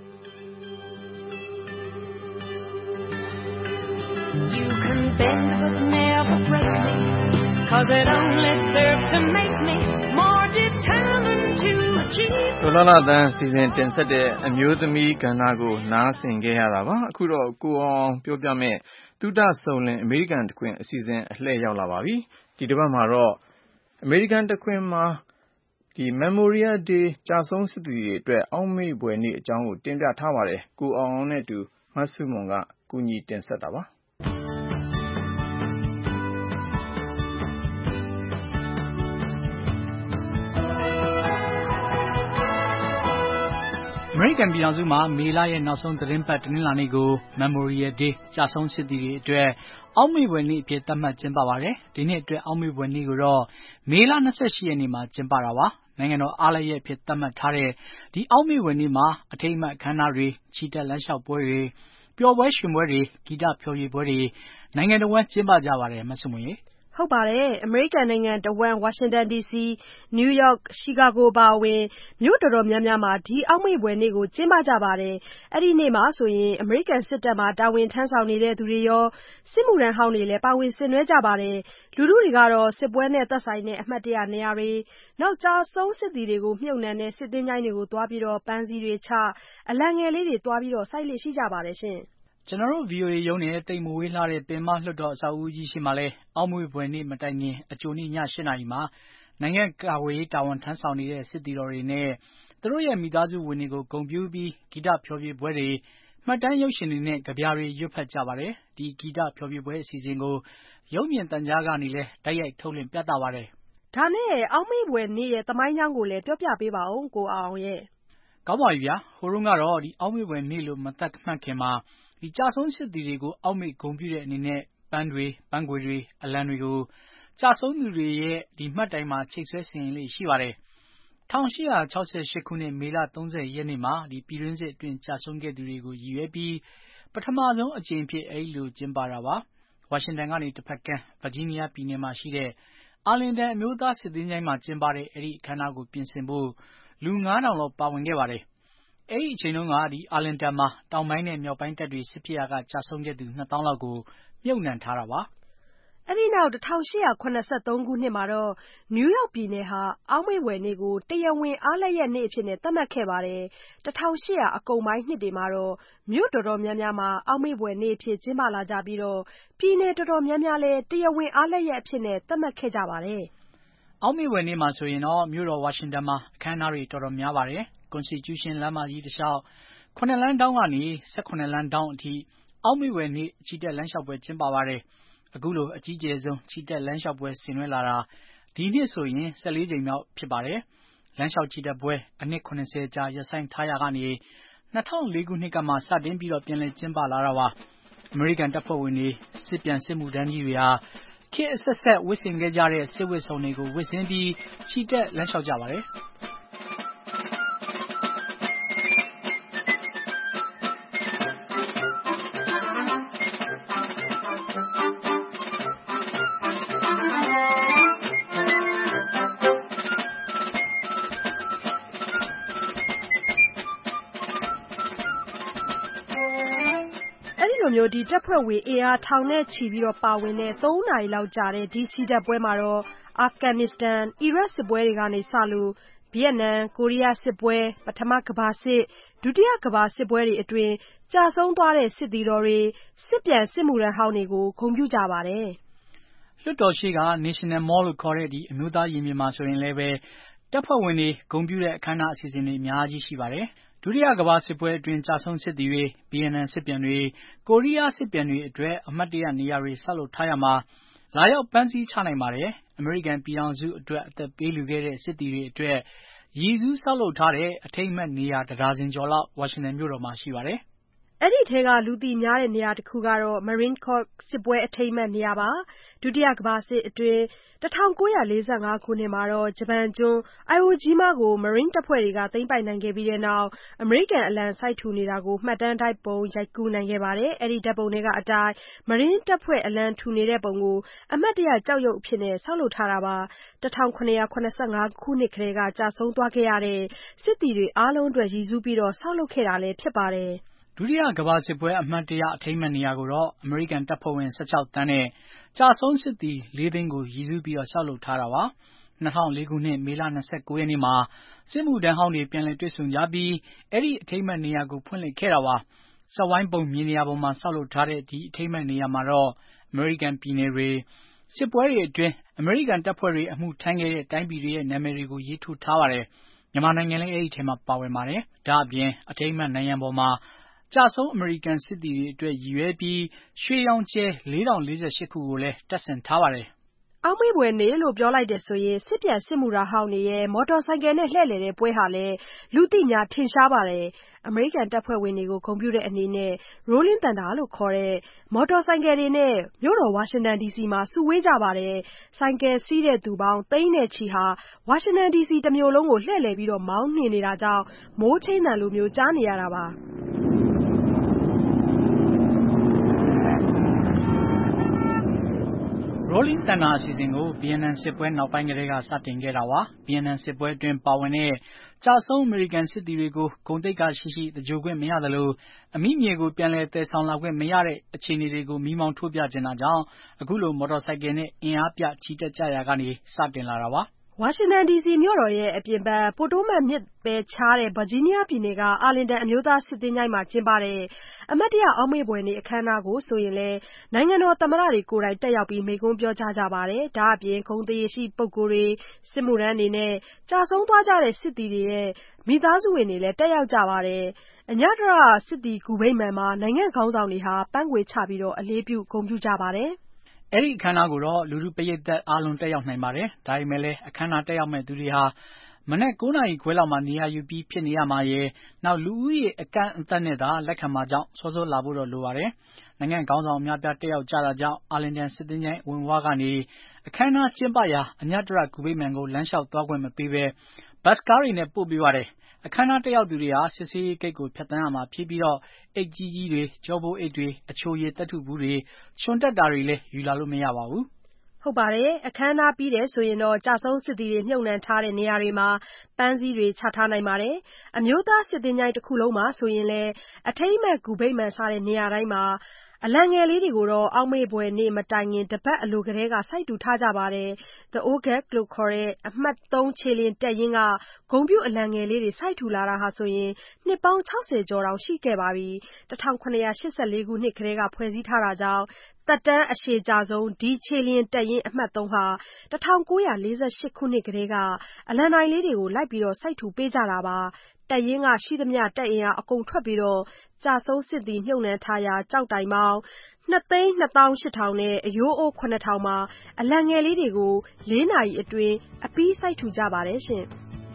You can bend but never break me, 'cause it only serves to make me more determined to achieve. ဒေါ်လာလာတန်းစီစဉ်တင်ဆက်တဲ့အမျိုးသမီးကဏ္ဍကိုနားဆင်ခဲ့ရတာပါအခုတော့ကိုအောင်ပြောပြမယ်သုဒစုံလင်အမေရိကန်တခွင်အစီအစဉ်အလှည့်ရောက်လာပါပြီဒီတစ်ပတ်မှာတော့အမေရိကန်တခွင်မှာဒီ Memorial Day ကြာဆုံးစစ်သူတွေအတွက်အောက်မေ့ဖွယ်နေ့အကြောင်းကိုတင်ပြထားပါတယ်ကိုအောင်အောင်နဲ့တူမဆုမွန်ကကူညီတင်ဆက်တာပါအမေရိကန်ပြည်ထောင်စုမှာမေလရဲ့နောက်ဆုံးသတင်းပတ်တနင်္လာနေ့ကို Memorial Day ကြာဆုံးစစ်သည်တွေအတွက်အောက်မေ့ဖွယ်နေ့အဖြစ်သတ်မှတ်ကျင်းပပါတယ်။ဒီနှစ်အတွက်အောက်မေ့ဖွယ်နေ့ကိုတော့မေလ၂၈ရက်နေ့မှာကျင်းပတာပါ။နိုင်ငံတော်အားလပ်ရက်အဖြစ်သတ်မှတ်ထားတဲ့ဒီအောက်မေ့ဖွယ်နေ့မှာအထိမ်းအမှတ်အခမ်းအနားတွေချီတက်လမ်းလျှောက်ပွဲတွေပျော်ပွဲရွှင်ပွဲတွေဂီတဖျော်ဖြေပွဲတွေနိုင်ငံတော်ဝန်ကျင်းပကြပါတယ်မဆုမွန်ရေဟုတ်ပါတယ်အမေရိကန်နိုင်ငံတဝန်းဝါရှင်တန်ဒီစီနယူးယောက်ရှီကာဂိုပါဝင်မြို့တော်တော်များများမှာဒီအောက်မေ့ပွဲနေ့ကိုကျင်းပကြပါတယ်အဲ့ဒီနေ့မှာဆိုရင်အမေရိကန်စစ်တပ်မှာတာဝန်ထမ်းဆောင်နေတဲ့သူတွေရောစစ်မှုထမ်းဟောင်းတွေလည်းပါဝင်ဆင်နွှဲကြပါတယ်လူလူတွေကတော့စစ်ပွဲနဲ့သက်ဆိုင်တဲ့အမှတ်တရနေရာတွေနောက်ကြာဆုံးစစ်သည်တွေကိုမြှုပ်နှံတဲ့စစ်သင်္ချိုင်းတွေကိုတွားပြီးတော့ပန်းစည်းတွေချအလံငယ်လေးတွေတွားပြီးတော့စိုက်လေ့ရှိကြပါတယ်ရှင်ကျွန်တော်တို့ V O A ရုံးနဲ့တိမ်မဝေးလှတဲ့ပင်မလွှတ်တော်အဆောက်အဦကြီးရှိမှလဲအောက်မေ့ဖွယ်နေ့မတိုင်ခင်အကြိုနေ့ည၈နာရီမှာနိုင်ငံကာကွယ်ရေးတာဝန်ထမ်းဆောင်နေတဲ့စစ်သည်တော်တွေနဲ့သူတို့ရဲ့မိသားစုဝင်တွေကိုဂုဏ်ပြုပြီးဂီတဖျော်ဖြေပွဲတွေမှတ်တမ်းရုပ်ရှင်တွေနဲ့ကြပြတွေရွတ်ဖတ်ကြပါတယ်ဒီဂီတဖျော်ဖြေပွဲအစီအစဉ်ကိုရုပ်မြင်သံကြားကနေလဲတိုက်ရိုက်ထုတ်လွှင့်ပြသပါတယ်ဒါနဲ့အောက်မေ့ဖွယ်နေ့ရဲ့သမိုင်းကြောင်းကိုလည်းပြောပြပေးပါဦးကိုအောင်ရဲ့ကောင်းပါပြီဗျာဟိုတုန်းကတော့ဒီအောက်မေ့ဖွယ်နေ့လို့မသတ်မှတ်ခင်မှာဒီကြာဆုံးစစ်သည်တွေကိုအောက်မေ့ဂုဏ်ပြုတဲ့အနေနဲ့ပန်းတွေပန်းခွေတွေအလံတွေကိုကြာဆုံးသူတွေရဲ့ဒီမှတ်တိုင်မှာချိတ်ဆွဲဆင်လေးရှိပါတယ်၁၈၆၈ခုနှစ်မေလ၃၀ရက်နေ့မှာဒီပြည်တွင်းစစ်အတွင်းကြာဆုံးခဲ့သူတွေကိုရည်ရွယ်ပြီးပထမဆုံးအကြိမ်ဖြစ်အဲ့လိုကျင်းပတာပါဝါရှင်တန်ကနေတစ်ဖက်ကမ်းဗာဂျီးနီးယားပြည်နယ်မှာရှိတဲ့အာလင်တန်အမျိုးသားစစ်သင်္ချိုင်းမှာကျင်းပတဲ့အဲ့ဒီအခမ်းအနားကိုပြင်ဆင်ဖို့လူငါးထောင်လောက်ပါဝင်ခဲ့ပါတယ်အဲ့ဒီအချိန်တုန်းကဒီအာလင်တန်မှာတောင်ပိုင်းနဲ့မြောက်ပိုင်းတပ်တွေစစ်ဖြစ်ရာကကြာဆုံးခဲ့သူနှစ်သောင်းလောက်ကိုမြုပ်နှံထားတာပါအဲ့ဒီနောက်၁၈၇၃ခုနှစ်မှာတော့နယူးယောက်ပြည်နယ်ဟာအောက်မေ့ဖွယ်နေ့ကိုတရားဝင်အားလပ်ရက်နေ့အဖြစ်နဲ့သတ်မှတ်ခဲ့ပါတယ်၁၈၀၀အကုန်ပိုင်းနှစ်တွေမှာတော့မြို့တော်တော်များများမှာအောက်မေ့ဖွယ်နေ့အဖြစ်ကျင်းပလာကြပြီးတော့ပြည်နယ်တော်တော်များများလည်းတရားဝင်အားလပ်ရက်အဖြစ်နဲ့သတ်မှတ်ခဲ့ကြပါတယ်အောက်မေ့ဖွယ်နေ့မှာဆိုရင်တော့မြို့တော်ဝါရှင်တန်မှာအခမ်းအနားတွေတော်တော်များပါတယ် Constitution လမ်းမကြီးတစ်လျှောက်ခုနှစ်လမ်းတောင်းကနေ၁၈လမ်းတောင်းအထိအောက်မေ့ဖွယ်နေ့ချီတက်လမ်းလျှောက်ပွဲကျင်းပပါတယ်အခုလိုအကြီးကျယ်ဆုံးချီတက်လမ်းလျှောက်ပွဲဆင်နွှဲလာတာဒီနှစ်ဆိုရင်၁၄ကြိမ်မြောက်ဖြစ်ပါတယ်လမ်းလျှောက်ချီတက်ပွဲအနှစ်၇၀ကြာရပ်ဆိုင်းထားရာကနေ၂၀၀၄ခုနှစ်ကမှစတင်ပြီးတော့ပြန်လည်ကျင်းပလာတာပါအမေရိကန်တပ်ဖွဲ့ဝင်တွေစစ်ပြန်စစ်မှုထမ်းကြီးတွေဟာခေတ်အဆက်ဆက်ဝတ်ဆင်ခဲ့ကြတဲ့စစ်ဝတ်စုံတွေကိုဝတ်ဆင်ပြီးချီတက်လမ်းလျှောက်ကြပါတယ်ဒီတပ်ဖွဲ့ဝင်အင်အားထောင်နဲ့ချီပြီးတော့ပါဝင်တဲ့၃နာရီလောက်ကြာတဲ့ဒီချီတက်ပွဲမှာတော့အာဖဂန်နစ္စတန်အီရတ်စစ်ပွဲတွေကနေစလို့ဗီယက်နမ်ကိုရီးယားစစ်ပွဲပထမကမ္ဘာစစ်ဒုတိယကမ္ဘာစစ်ပွဲတွေအတွင်းကြာဆုံးသွားတဲ့စစ်သည်တော်တွေစစ်ပြန်စစ်မှုထမ်းဟောင်းတွေကိုဂုဏ်ပြုကြပါတယ်လွှတ်တော်ရှိက National Mall လို့ခေါ်တဲ့ဒီအမျိုးသားရင်ပြင်မှာဆိုရင်လည်းပဲတပ်ဖွဲ့ဝင်တွေဂုဏ်ပြုတဲ့အခမ်းအနားအစီအစဉ်တွေအများကြီးရှိပါတယ်။ဒုတိယကမ္ဘာစစ်ပွဲအတွင်းကြာဆုံးစစ်သည်တွေ၊ဗီယက်နမ်စစ်ပြန်တွေ၊ကိုရီးယားစစ်ပြန်တွေအတွက်အမှတ်တရနေရာတွေဆောက်လုပ်ထားရမှာလာရောက်ပန်းစည်းချနိုင်ပါတယ်။အမေရိကန်ပြည်ထောင်စုအတွက်အသက်ပေးလှူခဲ့တဲ့စစ်သည်တွေအတွက်ရည်စူးဆောက်လုပ်ထားတဲ့အထိမ်းအမှတ်နေရာတစ်ဒါဇင်ကျော်လောက်ဝါရှင်တန်မြို့တော်မှာရှိပါတယ်။အဲဒီထဲကလူသိများတဲ့နေရာတစ်ခုကတော့ Marine Corps စစ်ပွဲအထိမ်းအမှတ်နေရာပါ။ဒုတိယကမ္ဘာစစ်အတွင်း၁၉၄၅ ခုနှစ်မှာဂျပန်ကျွန်း Iwo Jima ကို Marine တပ်ဖွဲ့တွေကသိမ်းပိုက်နိုင်ခဲ့ပြီးတဲ့နောက်အမေရိကန်အလံစိုက်ထူနေတာကိုမှတ်တမ်းဓါတ်ပုံရိုက်ကူးနိုင်ခဲ့ပါတယ်။အဲဒီဓါတ်ပုံထဲကအတိုင်း Marine တပ်ဖွဲ့အလံထူနေတဲ့ပုံကိုအမှတ်တရကျောက်ရုပ်အဖြစ်ဆောက်လုပ်ထားတာပါ။၁၇၇၅ ခုနှစ်ကတည်းကကျဆုံးသွားခဲ့ရတဲ့စစ်သည်တွေအားလုံးအတွက်ရည်စူးပြီးဆောက်လုပ်ခဲ့တာလည်းဖြစ်ပါတယ်။ဒုတိယကမ္ဘာစစ်ပွဲအမှတ်တရအထိမ်းအမှတ်နေရာကိုတော့အမေရိကန်တပ်ဖွဲ့ဝင်၁၆သန်းနဲ့ကျဆုံးစစ်သည်လေးသိန်းကိုရည်စူးပြီးဆောက်လုပ်ထားတာပါ။၂၀၀၄ခုနှစ်မေလ၂၉ရက်နေ့မှာစစ်မှုထမ်းဟောင်းတွေပြန်လည်တွေ့ဆုံကြပြီးအဲဒီအထိမ်းအမှတ်နေရာကိုဖွင့်လှစ်ခဲ့တာပါ။စက်ဝိုင်းပုံမြေနေရာပေါ်မှာဆောက်လုပ်ထားတဲ့ဒီအထိမ်းအမှတ်နေရာမှာတော့အမေရိကန်ပြည်နယ်တွေစစ်ပွဲတွေအတွင်းအမေရိကန်တပ်ဖွဲ့တွေအမှုထမ်းခဲ့တဲ့တိုင်းပြည်တွေရဲ့နာမည်တွေကိုရေးထိုးထားပါတယ်။မြန်မာနိုင်ငံလည်းအဲဒီထဲမှာပါဝင်ပါတယ်။ဒါ့အပြင်အထိမ်းအမှတ်နံရံပေါ်မှာကျဆုံးအမေရိကန်စစ်သည်တွေအတွက်ရည်ရွယ်ပြီးရွှေရောင်ကြယ်လေးထောင်လေးဆယ်ရှစ်ခုကိုလည်းတပ်ဆင်ထားပါတယ်။အောက်မေ့ဖွယ်နေ့လို့ပြောလိုက်တယ်ဆိုရင်စစ်ပြန်စစ်မှုထမ်းဟောင်းတွေရဲ့မော်တော်ဆိုင်ကယ်နဲ့လှည့်လည်တဲ့ပွဲဟာလည်းလူသိများထင်ရှားပါတယ်။အမေရိကန်တပ်ဖွဲ့ဝင်တွေကိုဂုဏ်ပြုတဲ့အနေနဲ့ Rolling Thunder လို့ခေါ်တဲ့မော်တော်ဆိုင်ကယ်တွေနဲ့မြို့တော်ဝါရှင်တန်ဒီစီမှာစုဝေးကြပါတယ်။ဆိုင်ကယ်စီးတဲ့သူပေါင်းသိန်းနဲ့ချီဟာဝါရှင်တန်ဒီစီတမြို့လုံးကိုလှည့်လည်ပြီးမောင်းနှင်နေတာကြောင့်မိုးထိန်းသံလိုမျိုးကြားနေရတာပါ။ Rolling Thunder အစီအစဉ်ကိုဗီယက်နမ်စစ်ပွဲနောက်ပိုင်းကတည်းကစတင်ခဲ့တာပါ။ဗီယက်နမ်စစ်ပွဲအတွင်းပါဝင်တဲ့ကျဆုံးအမေရိကန်စစ်သည်တွေကိုဂုဏ်သိက္ခာရှိရှိသဂြိုလ်ခွင့်မရသလိုအမိမြေကိုပြန်လည်သယ်ဆောင်လာခွင့်မရတဲ့အခြေအနေတွေကိုမီးမောင်းထိုးပြချင်တာကြောင့်အခုလိုမော်တော်ဆိုင်ကယ်နဲ့အင်အားပြချီတက်ကြရာကနေစတင်လာတာပါ။ဝါရှင်တန်ဒီစီမြို့တော်ရဲ့အပြင်ဘက်ပိုတိုးမတ်မြစ်ပဲခြားတဲ့ဗာဂျီးနီးယားပြည်နယ်ကအာလင်တန်အမျိုးသားစစ်သင်္ချိုင်းမှာကျင်းပတဲ့အမှတ်တရအောက်မေ့ဖွယ်နေ့အခမ်းအနားကိုဆိုရင်လည်းနိုင်ငံတော်သမ္မတတွေကိုယ်တိုင်တက်ရောက်ပြီးမိန့်ခွန်းပြောကြားကြပါတယ်။ဒါ့အပြင်ဂုဏ်သရေရှိပုဂ္ဂိုလ်တွေစစ်မှုထမ်းတွေနဲ့ကျဆုံးသွားကြတဲ့စစ်သည်တွေရဲ့မိသားစုဝင်တွေလည်းတက်ရောက်ကြပါတယ်။အညတရစစ်သည်ဂူဗိမာန်မှာနိုင်ငံခေါင်းဆောင်တွေပန်းခွေချပြီးအလေးပြုဂုဏ်ပြုကြပါတယ်။အဲဒီအခမ်းအနားကိုတော့လူထုပရိသတ်အားလုံးတက်ရောက်နိုင်ပါတယ်။ဒါပေမဲ့လည်းအခမ်းအနားတက်ရောက်မယ့်သူတွေဟာမနက်၉နာရီခွဲလောက်မှာနေရာယူပြီးဖြစ်နေရမှာရယ်နောက်လူဦးရေအကန့်အသတ်နဲ့သာလက်ခံမှာကြောင့်စောစောလာဖို့တော့လိုပါတယ်။နိုင်ငံခေါင်းဆောင်အများပြားတက်ရောက်ကြတာကြောင့်အာလင်တန်စစ်သင်္ချိုင်းအဝင်ဝကနေအခမ်းအနားကျင်းပရာအညတရဂူဗိမာန်ကိုလမ်းလျှောက်သွားခွင့်မပေးဘဲဘတ်စ်ကားတွေနဲ့ပို့ပေးပါတယ်။အခမ်းအနားတက်ရောက်သူတွေဟာစစ်ဆေးရေးဂိတ်ကိုဖြတ်သန်းရမှာဖြစ်ပြီးအိတ်ကြီးကြီးတွေကျောပိုးအိတ်တွေအချိုရည်သတ္တုဗူးတွေချွန်တက်တာတွေလည်းယူလာလို့မရပါဘူး။ဟုတ်ပါတယ်အခမ်းအနားပြီးတယ်ဆိုရင်တော့ကျဆုံးစစ်သည်တွေမြှုပ်နှံထားတဲ့နေရာတွေမှာပန်းစည်းတွေချထားနိုင်ပါတယ်။အမျိုးသားစစ်သင်္ချိုင်းတစ်ခုလုံးမှာဆိုရင်လည်းအထိမ်းအမှတ်ဂူဗိမာန်စတဲ့နေရာတိုင်းမှာအလံငယ်လေးတွေကိုတော့အောက်မေ့ဖွယ်နေ့မတိုင်ခင်တပတ်အလိုကတည်းကစိုက်ထူထားကြပါတယ်။ The Old Guard လို့ခေါ်တဲ့အမှတ်သုံးခြေလျင်တပ်ရင်းကဂုဏ်ပြုအလံငယ်လေးတွေစိုက်ထူလာတာဟာဆိုရင်နှစ်ပေါင်းခြောက်ဆယ်ကျော်တောင်ရှိခဲ့ပါပြီ။၁၇၈၄ခုနှစ်ကတည်းကဖွဲ့စည်းထားတာကြောင့်သက်တမ်းအရှည်ကြာဆုံးဒီခြေလျင်တပ်ရင်းအမှတ်သုံးဟာ၁၉၄၈ခုနှစ်ကတည်းကအလံတိုင်လေးတွေကိုလိုက်ပြီးစိုက်ထူပေးကြတာပါ။တပ်ရင်းကရှိသမျှတပ်အင်အားအကုန်ထွက်ပြီးကျဆုံးစစ်သည်မြှုပ်နှံထားရာကျောက်တိုင်ပေါင်းနှစ်သိန်းနှစ်သောင်းရှစ်ထောင်နဲ့အရိုးအိုးခုနှစ်ထောင်မှာအလံငယ်လေးတွေကိုလေးနာရီအတွင်းအပြီးစိုက်ထူကြပါတယ်ရှင်။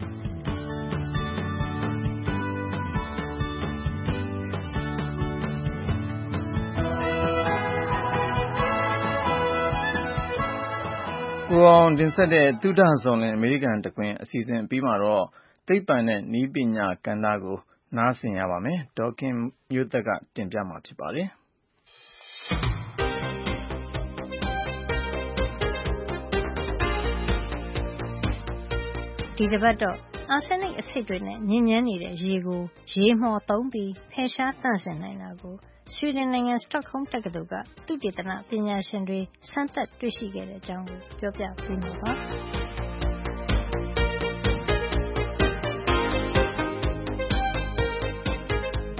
။ကိုအောင်တင်ဆက်တဲ့သုဒဇော်လွင်အမေရိကန်တခွင်အစီအစဉ်အပြီးမှာတော့သိပ္ပံနဲ့နည်းပညာကဏ္ဍကိုနားဆင်ရပါမယ်။ဒေါ်ခင်မျိုးသက်ကတင်ပြမှာဖြစ်ပါတယ်။ဒီတစ်ပတ်တော့အာဆင်းနစ်အဆိပ်တွေနဲ့ညစ်ညမ်းနေတဲ့ရေကိုရေမှော်သုံးပြီးဖယ်ရှားသန့်စင်နိုင်တာကိုဆွီဒင်နိုင်ငံစတော့ဟုမ်းတက္ကသိုလ်ကသုတေသနပညာရှင်တွေစမ်းသပ်တွေ့ရှိခဲ့တဲ့အကြောင်းကိုပြောပြပေးမှာပါ။ဆွ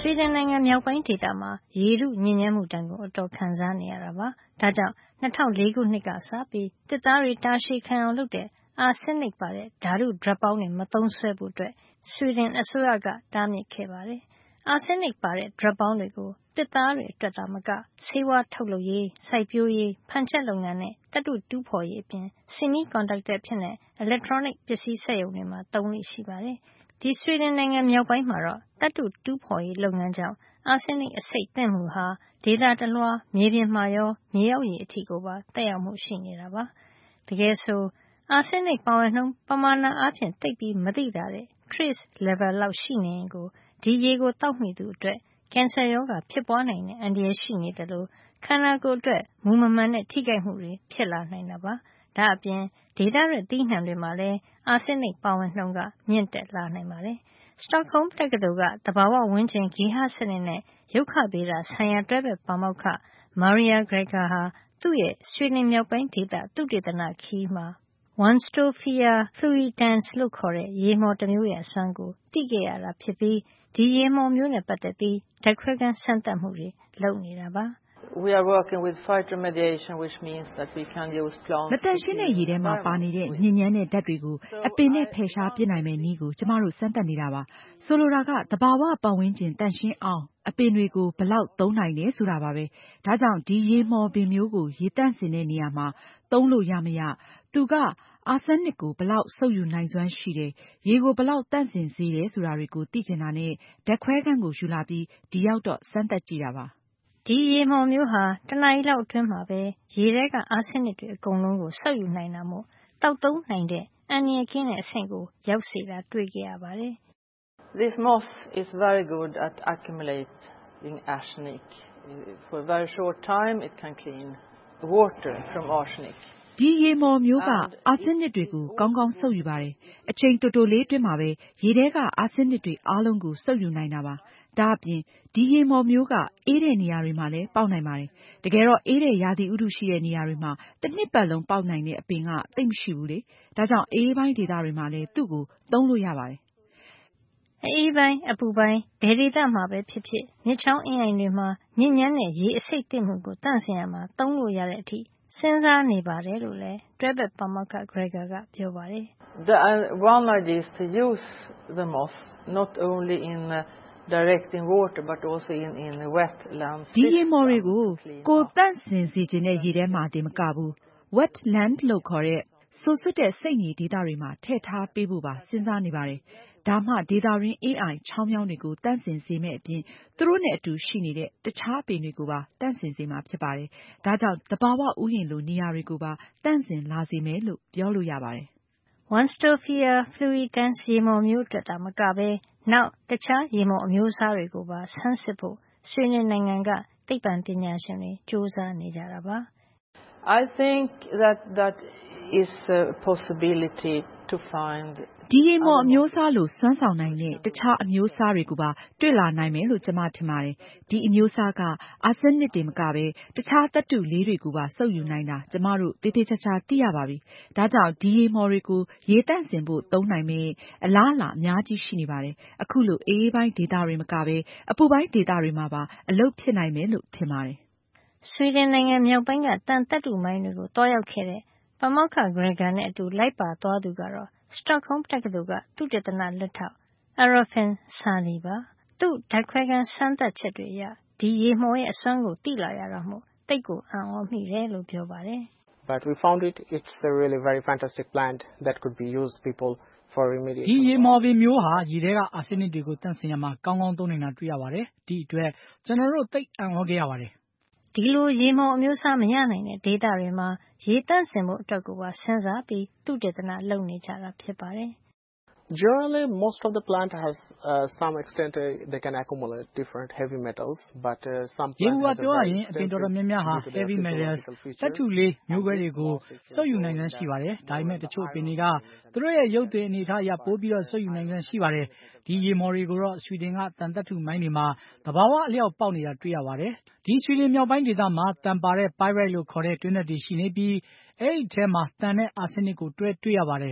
ဆွီဒင်နိုင်ငံမြောက်ပိုင်းဒေသမှာရေထုညစ်ညမ်းမှုတန်းကိုအတော်ခံစားနေရတာပါ။ဒါကြောင့်၂၀၀၄ခုနှစ်ကစပြီးတစ်သားတွေတာရှည်ခံအောင်လုပ်တဲ့အာဆင်းနစ်ပါတဲ့ဓါတုဒြပ်ပေါင်းတွေမသုံးစွဲဖို့အတွက်ဆွီဒင်အစိုးရကတားမြစ်ခဲ့ပါတယ်။အာဆင်းနစ်ပါတဲ့ဒြပ်ပေါင်းတွေကိုတစ်သားတွေအတွက်သာမကဆေးဝါးထုတ်လုပ်ရေး၊စိုက်ပျိုးရေး၊ဖန်ချက်လုပ်ငန်းနဲ့သတ္တုတူးဖေါ်ရေးအပြင်ဆီမီကွန်ဒပ်တာဖြစ်တဲ့ electronic ပစ္စည်းစက်ရုံတွေမှာသုံးလေ့ရှိပါတယ်။ဒီဆွီဒင်နိုင်ငံမြောက်ပိုင်းမှာတော့သတ္တုတူးဖေါ်ရေးလုပ်ငန်းကြောင့်အာဆင်းနစ်အဆိပ်သင့်မှုဟာဒေသတလွှားမြေပြင်မှာရောမြေအောက်ရေအထိကိုပါသက်ရောက်မှုရှိနေတာပါ။တကယ်ဆိုအာဆင်းနစ်ပါဝင်နှုန်းပမာဏအားဖြင့်သိပ်ပြီးမသိသာတဲ့ trace level လောက်ရှိနေရင်ကိုဒီရေကိုသောက်မိသူအတွက်ကင်ဆာရောဂါဖြစ်ပွားနိုင်တဲ့အန္တရာယ်ရှိနေသလိုခန္ဓာကိုယ်အတွက်မူမမှန်တဲ့ထိခိုက်မှုတွေဖြစ်လာနိုင်တာပါ။ဒါ့အပြင်ဒေသထွက်သီးနှံတွေမှာလည်းအာဆင်းနစ်ပါဝင်နှုန်းကမြင့်တက်လာနိုင်ပါတယ်။ Stockholm တက္ကသိုလ်ကသဘာဝဝန်းကျင်ဂေဟစနစ်နဲ့ရုက္ခဗေဒဆိုင်ရာတွဲဘက်ပါမောက္ခ Maria Greger ဟာသူ့ရဲ့ဆွီဒင်မြောက်ပိုင်းဒေသသုတေသနခရီးမှာ Warnstofia fluitans လို့ခေါ်တဲ့ရေမှော်တမျိုးရဲ့အစွမ်းကိုသိခဲ့ရတာဖြစ်ပြီးဒီရေမှော်မျိုးနဲ့ပတ်သက်ပြီးဓါတ်ခွဲခန်းစမ်းသပ်မှုတွေလုပ်နေတာပါ။ We are working with phytoremediation, which means that we can use plants. မတန့်ရှင်းတဲ့ရေထဲမှာပါနေတဲ့ညစ်ညမ်းတဲ့ဓာတ်တွေကိုအပင်နဲ့ဖယ်ရှားပစ်နိုင်မယ့်နည်းကိုကျမတို့စမ်းသပ်နေတာပါ။ဆိုလိုတာကသဘာဝပတ်ဝန်းကျင်တန့်ရှင်းအောင်အပင်တွေကိုဘယ်လောက်သုံးနိုင်တယ်ဆိုတာပါပဲ။ဒါကြောင့်ဒီရေမှော်ပင်မျိုးကိုရေတန့်စင်တဲ့နေရာမှာသုံးလို့ရမရသူကအာဆင်းနစ်ကိုဘယ်လောက်စုပ်ယူနိုင်စွမ်းရှိတယ်၊ရေကိုဘယ်လောက်တန့်စင်စေတယ်ဆိုတာတွေကိုသိချင်တာနဲ့ဓာတ်ခွဲခန်းကိုယူလာပြီးဒီရောက်တော့စမ်းသပ်ကြည့်တာပါ။ဒီရေမှော်မျိုးဟာတနာရီလောက်အတွင်းမှာပဲရေထဲကအာဆင်းနစ်တွေအကုန်လုံးကိုစုပ်ယူနိုင်တာမို့တောက်သုံးနိုင်တဲ့အန္တရာယ်ကင်းတဲ့အဆင့်ကိုရောက်စေတာတွေ့ခဲ့ရပါတယ်။ This moss is very good at accumulating arsenic. For a very short time it can clean water from arsenic. ဒီရေမှော်မျိုးကအာဆင်းနစ်တွေကိုကောင်းကောင်းစုပ်ယူပါတယ်။အချိန်တိုတိုလေးအတွင်းမှာပဲရေထဲကအာဆင်းနစ်တွေအားလုံးကိုစုပ်ယူနိုင်တာပါ။ဒါအပြင်ဒီရေမှော်မျိုးကအေးတဲ့နေရာတွေမှာလည်းပေါက်နိုင်ပါတယ်။တကယ်တော့အေးတဲ့ရာသီဥတုရှိတဲ့နေရာတွေမှာတစ်နှစ်ပတ်လုံးပေါက်နိုင်တဲ့အပင်ကသိပ်မရှိဘူးလေ။ဒါကြောင့်အေးပိုင်းဒေသတွေမှာလည်းသူ့ကိုသုံးလို့ရပါတယ်။အေးပိုင်းအပူပိုင်းဘယ်ဒေသမှာပဲဖြစ်ဖြစ်မြစ်ချောင်းအင်းအိုင်တွေမှာညစ်ညမ်းတဲ့ရေအဆိပ်သင့်မှုကိုတန့်စင်ရမှာသုံးလို့ရတဲ့အထိစဉ်းစားနေပါတယ်လို့လည်းတွဲဘက်ပါမောက္ခ Greger ကပြောပါတယ်။ The one idea is to use the moss not only in direct in water but also in in wetlands. ဒီရေမှော်တွေကိုကိုတန့်စင်စေခြင်းတဲ့ရေထဲမှာတင်မကဘူး wetland လို့ခေါ်တဲ့ဆိုဆွတ်တဲ့စိတ်မြေဒေသတွေမှာထည့်ထားပေးဖို့ပါစဉ်းစားနေပါတယ်။ဒါမှဒေသရင်းအင်းအိုင်ချောင်းမြောင်းတွေကိုတန့်စင်စေမယ့်အပြင်သူတို့နဲ့အတူရှိနေတဲ့တခြားပင်တွေကိုပါတန့်စင်စေမှာဖြစ်ပါတယ်။ဒါကြောင့်သဘာဝဥယျာဉ်လိုနေရာတွေကိုပါတန့်စင်လာစေမယ်လို့ပြောလို့ရပါတယ်။ Warnstofia fluitans ရေမှော်မျိုးအတွက်သာမကပဲနောက်တခြားရေမှော်အမျိုးအစားတွေကိုပါဆန်းစစ်ဖို့ဆွီဒင်နိုင်ငံကသိပ္ပံပညာရှင်တွေကြိုးစားနေကြတာပါ။ I think that that is a possibility to find ဒီရေမှော်အမျိုးအစားလိုစွမ်းဆောင်နိုင်တဲ့တခြားအမျိုးအစားတွေကိုပါတွေ့လာနိုင်မယ်လို့ကျမထင်ပါတယ်။ဒီအမျိုးအစားကအာဆင်းနစ်တွေမကပဲတခြားသတ္တုလေးတွေကိုပါစုပ်ယူနိုင်တာကျမတို့သေသေချာချာသိရပါပြီ။ဒါကြောင့်ဒီရေမှော်တွေကိုရေတန့်စင်ဖို့သုံးနိုင်မယ့်အလားအလာအများကြီးရှိနေပါတယ်။အခုလိုအေးပိုင်းဒေသတွေမကပဲအပူပိုင်းဒေသတွေမှာပါအလုပ်ဖြစ်နိုင်မယ်လို့ထင်ပါတယ်။ဆွီဒင်နိုင်ငံမြောက်ပိုင်းကသံသတ္တုမိုင်းတွေကိုတွားရောက်ခဲ့တဲ့ပါမောက္ခ Greger နဲ့အတူလိုက်ပါသွားသူကတော့Stockholm တက္ကသိုလ်ကသုတေသနလက်ထောက် Arifin Sandhi ပါ။သူ့ဓါတ်ခွဲခန်းစမ်းသပ်ချက်တွေအရဒီရေမှော်ရဲ့အစွမ်းကိုသိလာရတာမို့သိပ်ကိုအံ့ဩမိတယ်လို့ပြောပါတယ်။ But we found it it's a really very fantastic plant that could be used people for remediation. ဒီရေမှော်ပင်မျိုးဟာရေထဲကအာဆင်းနစ်တွေကိုတန့်စင်ရမှာကောင်းကောင်းသုံးနိုင်တာတွေ့ရပါတယ်။ဒီအတွက်ကျွန်တော်တို့သိပ်အံ့ဩခဲ့ရပါတယ်။ဒီလိုရေမှော်အမျိုးအစားမရနိုင်တဲ့ဒေသတွေမှာရေတန့်စင်ဖို့အတွက်ကိုပါစဉ်းစားပြီးသုတေသနလုပ်နေကြတာဖြစ်ပါတယ်။ Generally, most of the plant has uh, some extent uh, they can accumulate different heavy metals, but uh, some plant has a very extensive heavy metals သတ္တုလေးမျိုးကွဲတွေကိုစုပ်ယူနိုင်စွမ်းရှိပါတယ်။ဒါပေမဲ့တချို့ပင်တွေကသူတို့ရဲ့ရုပ်သွင်အနေအထားအရပိုပြီးတော့စုပ်ယူနိုင်စွမ်းရှိပါတယ်။ဒီရေမှော်တွေကိုတော့ဆွီဒင်ကသံသတ္တုမိုင်းတွေမှာသဘာဝအလျောက်ပေါက်နေတာတွေ့ရပါတယ်။ဒီဆွီဒင်မြောက်ပိုင်းဒေသမှာသံပါတဲ့ pyrite လို့ခေါ်တဲ့တွင်းထွက်တွေရှိနေပြီးအဲဒီထဲမှာသံနဲ့အာဆင်းနစ်ကိုတွဲတွေ့ရပါတယ်။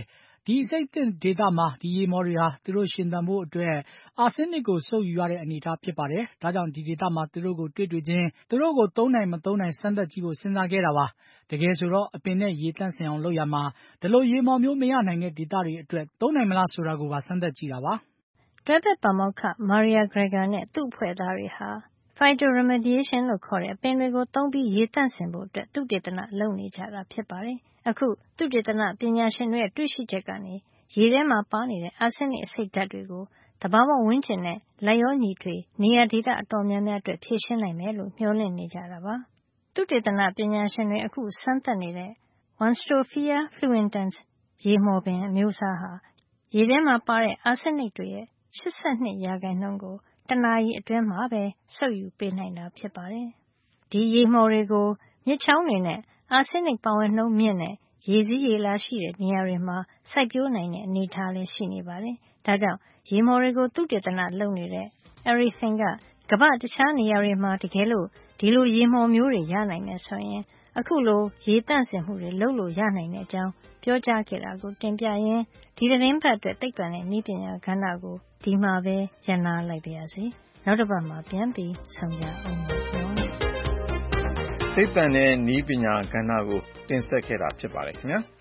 ဒီအဆိပ်သင့်ဒေသမှာဒီရေမော်တွေဟာသူတို့ရှင်သန်ဖို့အတွက်အာဆင်းနစ်ကိုစုပ်ယူရတဲ့အနေအထားဖြစ်ပါတယ်။ဒါကြောင့်ဒီဒေသမှာသူတို့ကိုတွေ့တွေ့ချင်းသူတို့ကိုသုံးနိုင်မသုံးနိုင်စမ်းသပ်ကြည့်ဖို့စဉ်းစားခဲ့တာပါ။တကယ်ဆိုတော့အပင်နဲ့ရေတန့်စင်အောင်လုပ်ရမှာဒီလိုရေမော်မျိုးမရနိုင်တဲ့ဒေသတွေအတွက်သုံးနိုင်မလားဆိုတာကိုပါစမ်းသပ်ကြည့်တာပါ။တွဲဘက်ပါမောက္ခ Maria Greger နဲ့သူ့အဖွဲ့သားတွေဟာ phytoremediation လို့ခေါ်တဲ့အပင်တွေကိုသုံးပြီးရေတန့်စင်ဖို့အတွက်သုတေသနလုပ်နေကြတာဖြစ်ပါတယ်။အခုသုတေသနပညာရှင်တွေရဲ့တွေ့ရှိချက်ကနေရေထဲမှာပါနေတဲ့အာဆင်းနစ်အဆိပ်ဓာတ်တွေကိုသဘာဝဝန်းကျင်နဲ့လက်ရောညီထွေနေရာဒေသအတော်များများအတွက်ဖြည့်ရှင်းနိုင်မယ်လို့မျှော်လင့်နေကြတာပါ။သုတေသနပညာရှင်တွေအခုစမ်းသပ်နေတဲ့ Wanstophia fluentans ရေမော်ပင်အမျိုးအစားဟာရေထဲမှာပါတဲ့အာဆင်းနစ်တွေရဲ့၈၂ရာခိုင်နှုန်းကိုတနာရီအတွင်းမှာပဲစုပ်ယူပေးနိုင်တာဖြစ်ပါတယ်။ဒီရေမော်တွေကိုမြစ်ချောင်းတွေနဲ့အာဆင်းနစ်ပါဝင်နှုန်းမြင့်တဲ့ရေစီးရေလာရှိတဲ့နေရာတွေမှာစိုက်ပျိုးနိုင်တဲ့အနေအထားလည်းရှိနေပါတယ်။ဒါကြောင့်ရေမော်တွေကိုသုတေသနလုပ်နေတဲ့ Arifin ကကမ္ဘာတခြားနေရာတွေမှာတကယ်လို့ဒီလိုရေမော်မျိုးတွေရနိုင်မယ်ဆိုရင်အခုလိုရေတန့်စင်မှုတွေလုပ်လို့ရနိုင်တဲ့အကြောင်းပြောကြားခဲ့တာကိုတင်ပြရင်းဒီသတင်းပတ်အတွက်သိပ္ပံနဲ့နည်းပညာကဏ္ဍကိုဒီမှာပဲရနာလိုက်ပါရစေ။နောက်တစ်ပတ်မှာပြန်ပြီးဆုံကြအောင်ပါ။သိပ္ပံနဲ့နည်းပညာကဏ္ဍကိုတင်ဆက်ခဲ့တာဖြစ်ပါတယ်ခင်ဗျာ။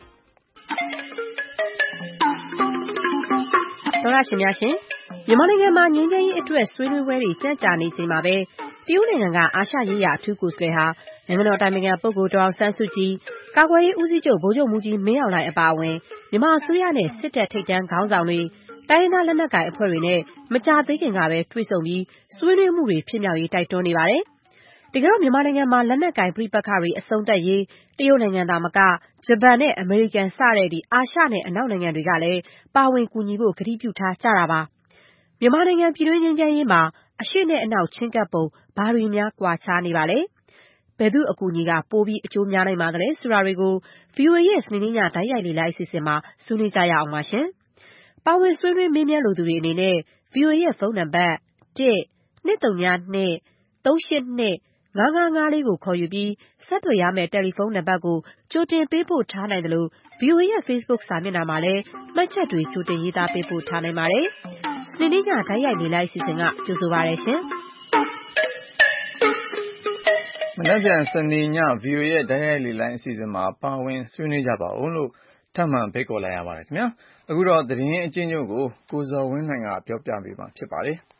သောရရှင်များရှင်မြန်မာနိုင်ငံမှာငြိမ်းချမ်းရေးအတွက်ဆွေးနွေးပွဲတွေကြန့်ကြာနေချိန်မှာပဲတရုတ်နိုင်ငံကအာရှရေးရာအထူးကိုယ်စားလှယ်ဟာနိုင်ငံတော်တိုင်ပင်ခံပုဂ္ဂိုလ်ဒေါ်အောင်ဆန်းစုကြည်ကာကွယ်ရေးဦးစီးချုပ်ဗိုလ်ချုပ်မှူးကြီးမင်းအောင်လှိုင်အပါအဝင်မြန်မာအစိုးရနဲ့စစ်တပ်ထိပ်တန်းခေါင်းဆောင်တွေတိုင်းရင်းသားလက်နက်ကိုင်အဖွဲ့တွေနဲ့မကြာသေးခင်ကပဲတွေ့ဆုံပြီးဆွေးနွေးမှုတွေဖြစ်မြောက်ရေးတိုက်တွန်းနေပါတယ်။တကယ်တော့မြန်မာနိုင်ငံမှာလက်နက်ကိုင်ပဋိပက္ခတွေအဆုံးသတ်ရေးတရုတ်နိုင်ငံသာမကဂျပန်နဲ့အမေရိကန်စတဲ့ဒီအာရှနဲ့အနောက်နိုင်ငံတွေကလည်းပါဝင်ကူညီဖို့ကတိပြုထားကြတာပါ။မြန်မာနိုင်ငံပြည်တွင်းငြိမ်းချမ်းရေးမှာအရှေ့နဲ့အနောက်ချင်းကပ်ပုံဘာတွေများကွာခြားနေပါလဲ။ဘယ်သူအကူအညီကပိုပြီးအကျိုးများနိုင်ပါသလဲဆိုတာတွေကို ဗွီအိုအေ ရဲ့စနေနေ့ညတိုက်ရိုက်လေ့လာအစီအစဉ်မှာဆွေးနွေးကြရအောင်ပါရှင်။ပါဝင်ဆွေးနွေးမေးမြန်းလိုသူတွေအနေနဲ့ ဗွီအိုအေ ရဲ့ဖုန်းနံပါတ် ၁ ၂၃၂ ၃၈၂ ၅၅၅လေးကိုခေါ်ယူပြီးဆက်သွယ်ရမယ့်တယ်လီဖုန်းနံပါတ်ကိုကြိုတင်ပေးပို့ထားနိုင်သလို ဗွီအိုအေ ရဲ့ Facebook စာမျက်နှာမှာလည်းမှတ်ချက်တွေကြိုတင်ရေးသားပေးပို့ထားနိုင်ပါတယ်။စနေနေ့ညတိုက်ရိုက်လေ့လာအစီအစဉ်ကကြိုဆိုပါရရှင်။မနက်ဖြန်စနေည ဗွီအိုအေ ရဲ့တိုက်ရိုက်လေ့လာအစီအစဉ်မှာပါဝင်ဆွေးနွေးကြပါဦးလို့ထပ်မံဖိတ်ခေါ်လိုက်ရပါတယ်ခင်ဗျာ။အခုတော့သတင်းအကျဉ်းချုပ်ကိုကိုဇော်ဝင်းနိုင်ကပြောပြပေးမှာဖြစ်ပါတယ်။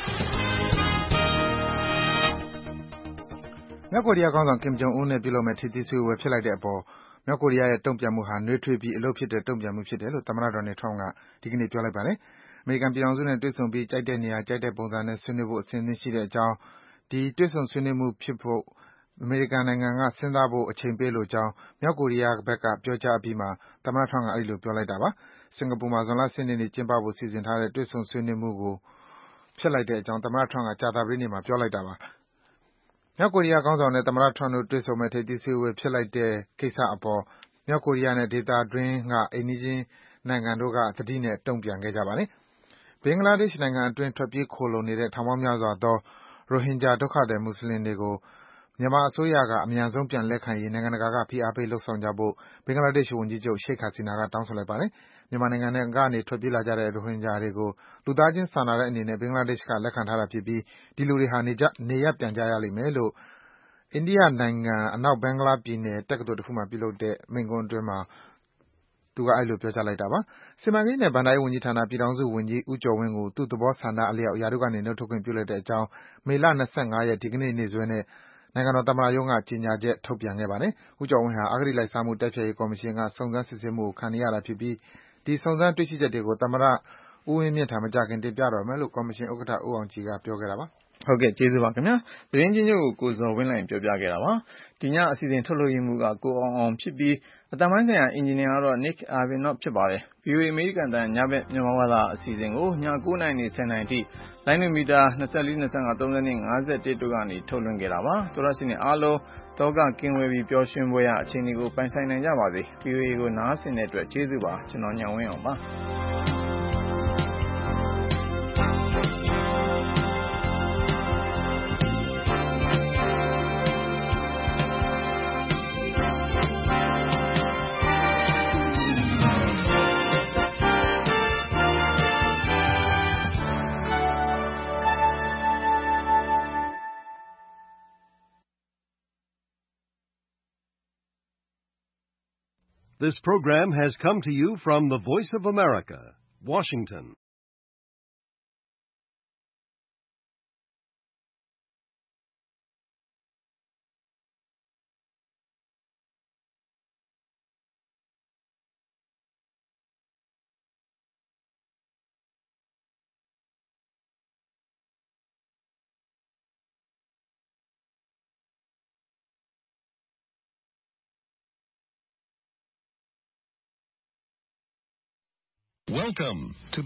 မြောက်ကိုရီးယားခေါင်းဆောင်ကင်ဂျုံအွန်းနဲ့ပြုလုပ်မယ့်ထိပ်သီးစည်းဝေးပွဲဖြစ်လိုက်တဲ့အပေါ်မြောက်ကိုရီးယားရဲ့တုံ့ပြန်မှုဟာနွေးထွေးပြီးအလုပ်ဖြစ်တဲ့တုံ့ပြန်မှုဖြစ်တယ်လို့သမ္မတ Donald Trump ကဒီကနေ့ပြောလိုက်ပါတယ်။အမေရိကန်ပြည်ထောင်စုနဲ့တွေ့ဆုံပြီးကြိုက်တဲ့နေရာကြိုက်တဲ့ပုံစံနဲ့ဆွေးနွေးဖို့အဆင်သင့်ရှိတဲ့အကြောင်းဒီတွေ့ဆုံဆွေးနွေးမှုဖြစ်ဖို့အမေရိကန်နိုင်ငံကစဉ်းစားဖို့အချိန်ပေးလိုကြောင်းမြောက်ကိုရီးယားဘက်ကပြောကြားအပြီးမှာသမ္မတ Trump ကအဲဒီလိုပြောလိုက်တာပါ။စင်ကာပူမှာဇွန်လ ၁၀ ရက်နေ့ကျင်းပဖို့စီစဉ်ထားတဲ့တွေ့ဆုံဆွေးနွေးမှုကိုဖျက်လိုက်တဲ့အကြောင်းသမ္မတ Trump ကကြာသပတေးနေ့မှာပြောလိုက်တာပါ။မြောက်ကိုရီးယားခေါင်းဆောင်နဲ့သမ္မတ Trump တို့တွေ့ဆုံမယ့်ထိပ်သီးစည်းဝေးပွဲဖြစ်လိုက်တဲ့ကိစ္စအပေါ်မြောက်ကိုရီးယားနဲ့ဒေသတွင်းကအိမ်နီးချင်းနိုင်ငံတို့ကသတိနဲ့တုံ့ပြန်ခဲ့ကြပါတယ်။ဘင်္ဂလားဒေ့ရှ်နိုင်ငံအတွင်းထွက်ပြေးခိုလှုံနေတဲ့ထောင်ပေါင်းများစွာသောရိုဟင်ဂျာဒုက္ခသည်မွတ်ဆလင်တွေကိုမြန်မာအစိုးရကအမြန်ဆုံးပြန်လက်ခံရေးနိုင်ငံတကာကဖိအားပေးလုပ်ဆောင်ကြဖို့ဘင်္ဂလားဒေ့ရှ်ဝန်ကြီးချုပ် Sheikh Hasina ကတောင်းဆိုလိုက်ပါတယ်။မြန်မာနိုင်ငံကနေထွက်ပြေးလာကြတဲ့ရိုဟင်ဂျာတွေကိုလူသားချင်းစာနာတဲ့အနေနဲ့ဘင်္ဂလားဒေ့ရှ်ကလက်ခံထားတာဖြစ်ပြီးဒီလူတွေဟာနေရပ်ပြန်ကြရလိမ့်မယ်လို့အိန္ဒိယနိုင်ငံအနောက်ဘင်္ဂလားပြည်နယ်တက္ကသိုလ်တခုမှာပြုလုပ်တဲ့မိန့်ခွန်းအတွင်းမှာသူကအဲဒီလိုပြောကြားလိုက်တာပါ။စီမံကိန်းနဲ့ဘဏ္ဍာရေးဝန်ကြီးဌာနပြည်ထောင်စုဝန်ကြီးဦးကျော်ဝင်းကိုသူ့သဘောဆန္ဒအလျောက်ရာထူးကနေနုတ်ထွက်ခွင့်ပြုလိုက်တဲ့အကြောင်းမေလ ၂၅ ရက်ဒီကနေ့နေ့စွဲနဲ့နိုင်ငံတော်သမ္မတရုံးကကြေညာချက်ထုတ်ပြန်ခဲ့ပါတယ်။ဦးကျော်ဝင်းဟာအဂတိလိုက်စားမှုတိုက်ဖျက်ရေးကော်မရှင်ကစုံစမ်းစစ်ဆေးမှုကိုခံနေရတာဖြစ်ပြီးဒီစုံစမ်းတွေ့ရှိချက်တွေကိုသမ္မတဦးဝင်းမြင့်ထံမကြာခင်တင်ပြတော့မယ်လို့ကော်မရှင်ဥက္ကဋ္ဌဦးအောင်ကြည်ကပြောခဲ့တာပါ။ဟုတ်ကဲ့ကျေးဇူးပါခင်ဗျာသတင်းချင်းချုပ်ကိုကိုဇော်ဝင်းလိုက်ပြောပြခဲ့တာပါဒီညအစီအစဉ်ထုတ်လွှင့်ရမှုကကိုအောင်အောင်ဖြစ်ပြီးအတမန်ဆိုင်ရာအင်ဂျင်နီယာကတော့ Nick Irvin တော့ဖြစ်ပါတယ် ဗီအိုအေ အမေရိကန်တန်ညဘက်မြန်မာဘာသာအစီအစဉ်ကိုည၉နာရီနေ၁၀နာရီအထိလိုင်းနိုမီတာ၂၄ ၂၅ ၃၂ ၅၁တို့ကနေထုတ်လွှင့်ခဲ့တာပါတော်ရရှိနေအားလုံးတောကကင်းဝေးပြီးပျော်ရွှင်ပွဲရအချိန်တွေကိုပိုင်ဆိုင်နိုင်ကြပါစေ ဗီအိုအေ ကိုနားဆင်တဲ့အတွက်ကျေးဇူးပါကျွန်တော်ညောင်ဝင်းအောင်ပါ This program has come to you from the Voice of America, Washington. Welcome to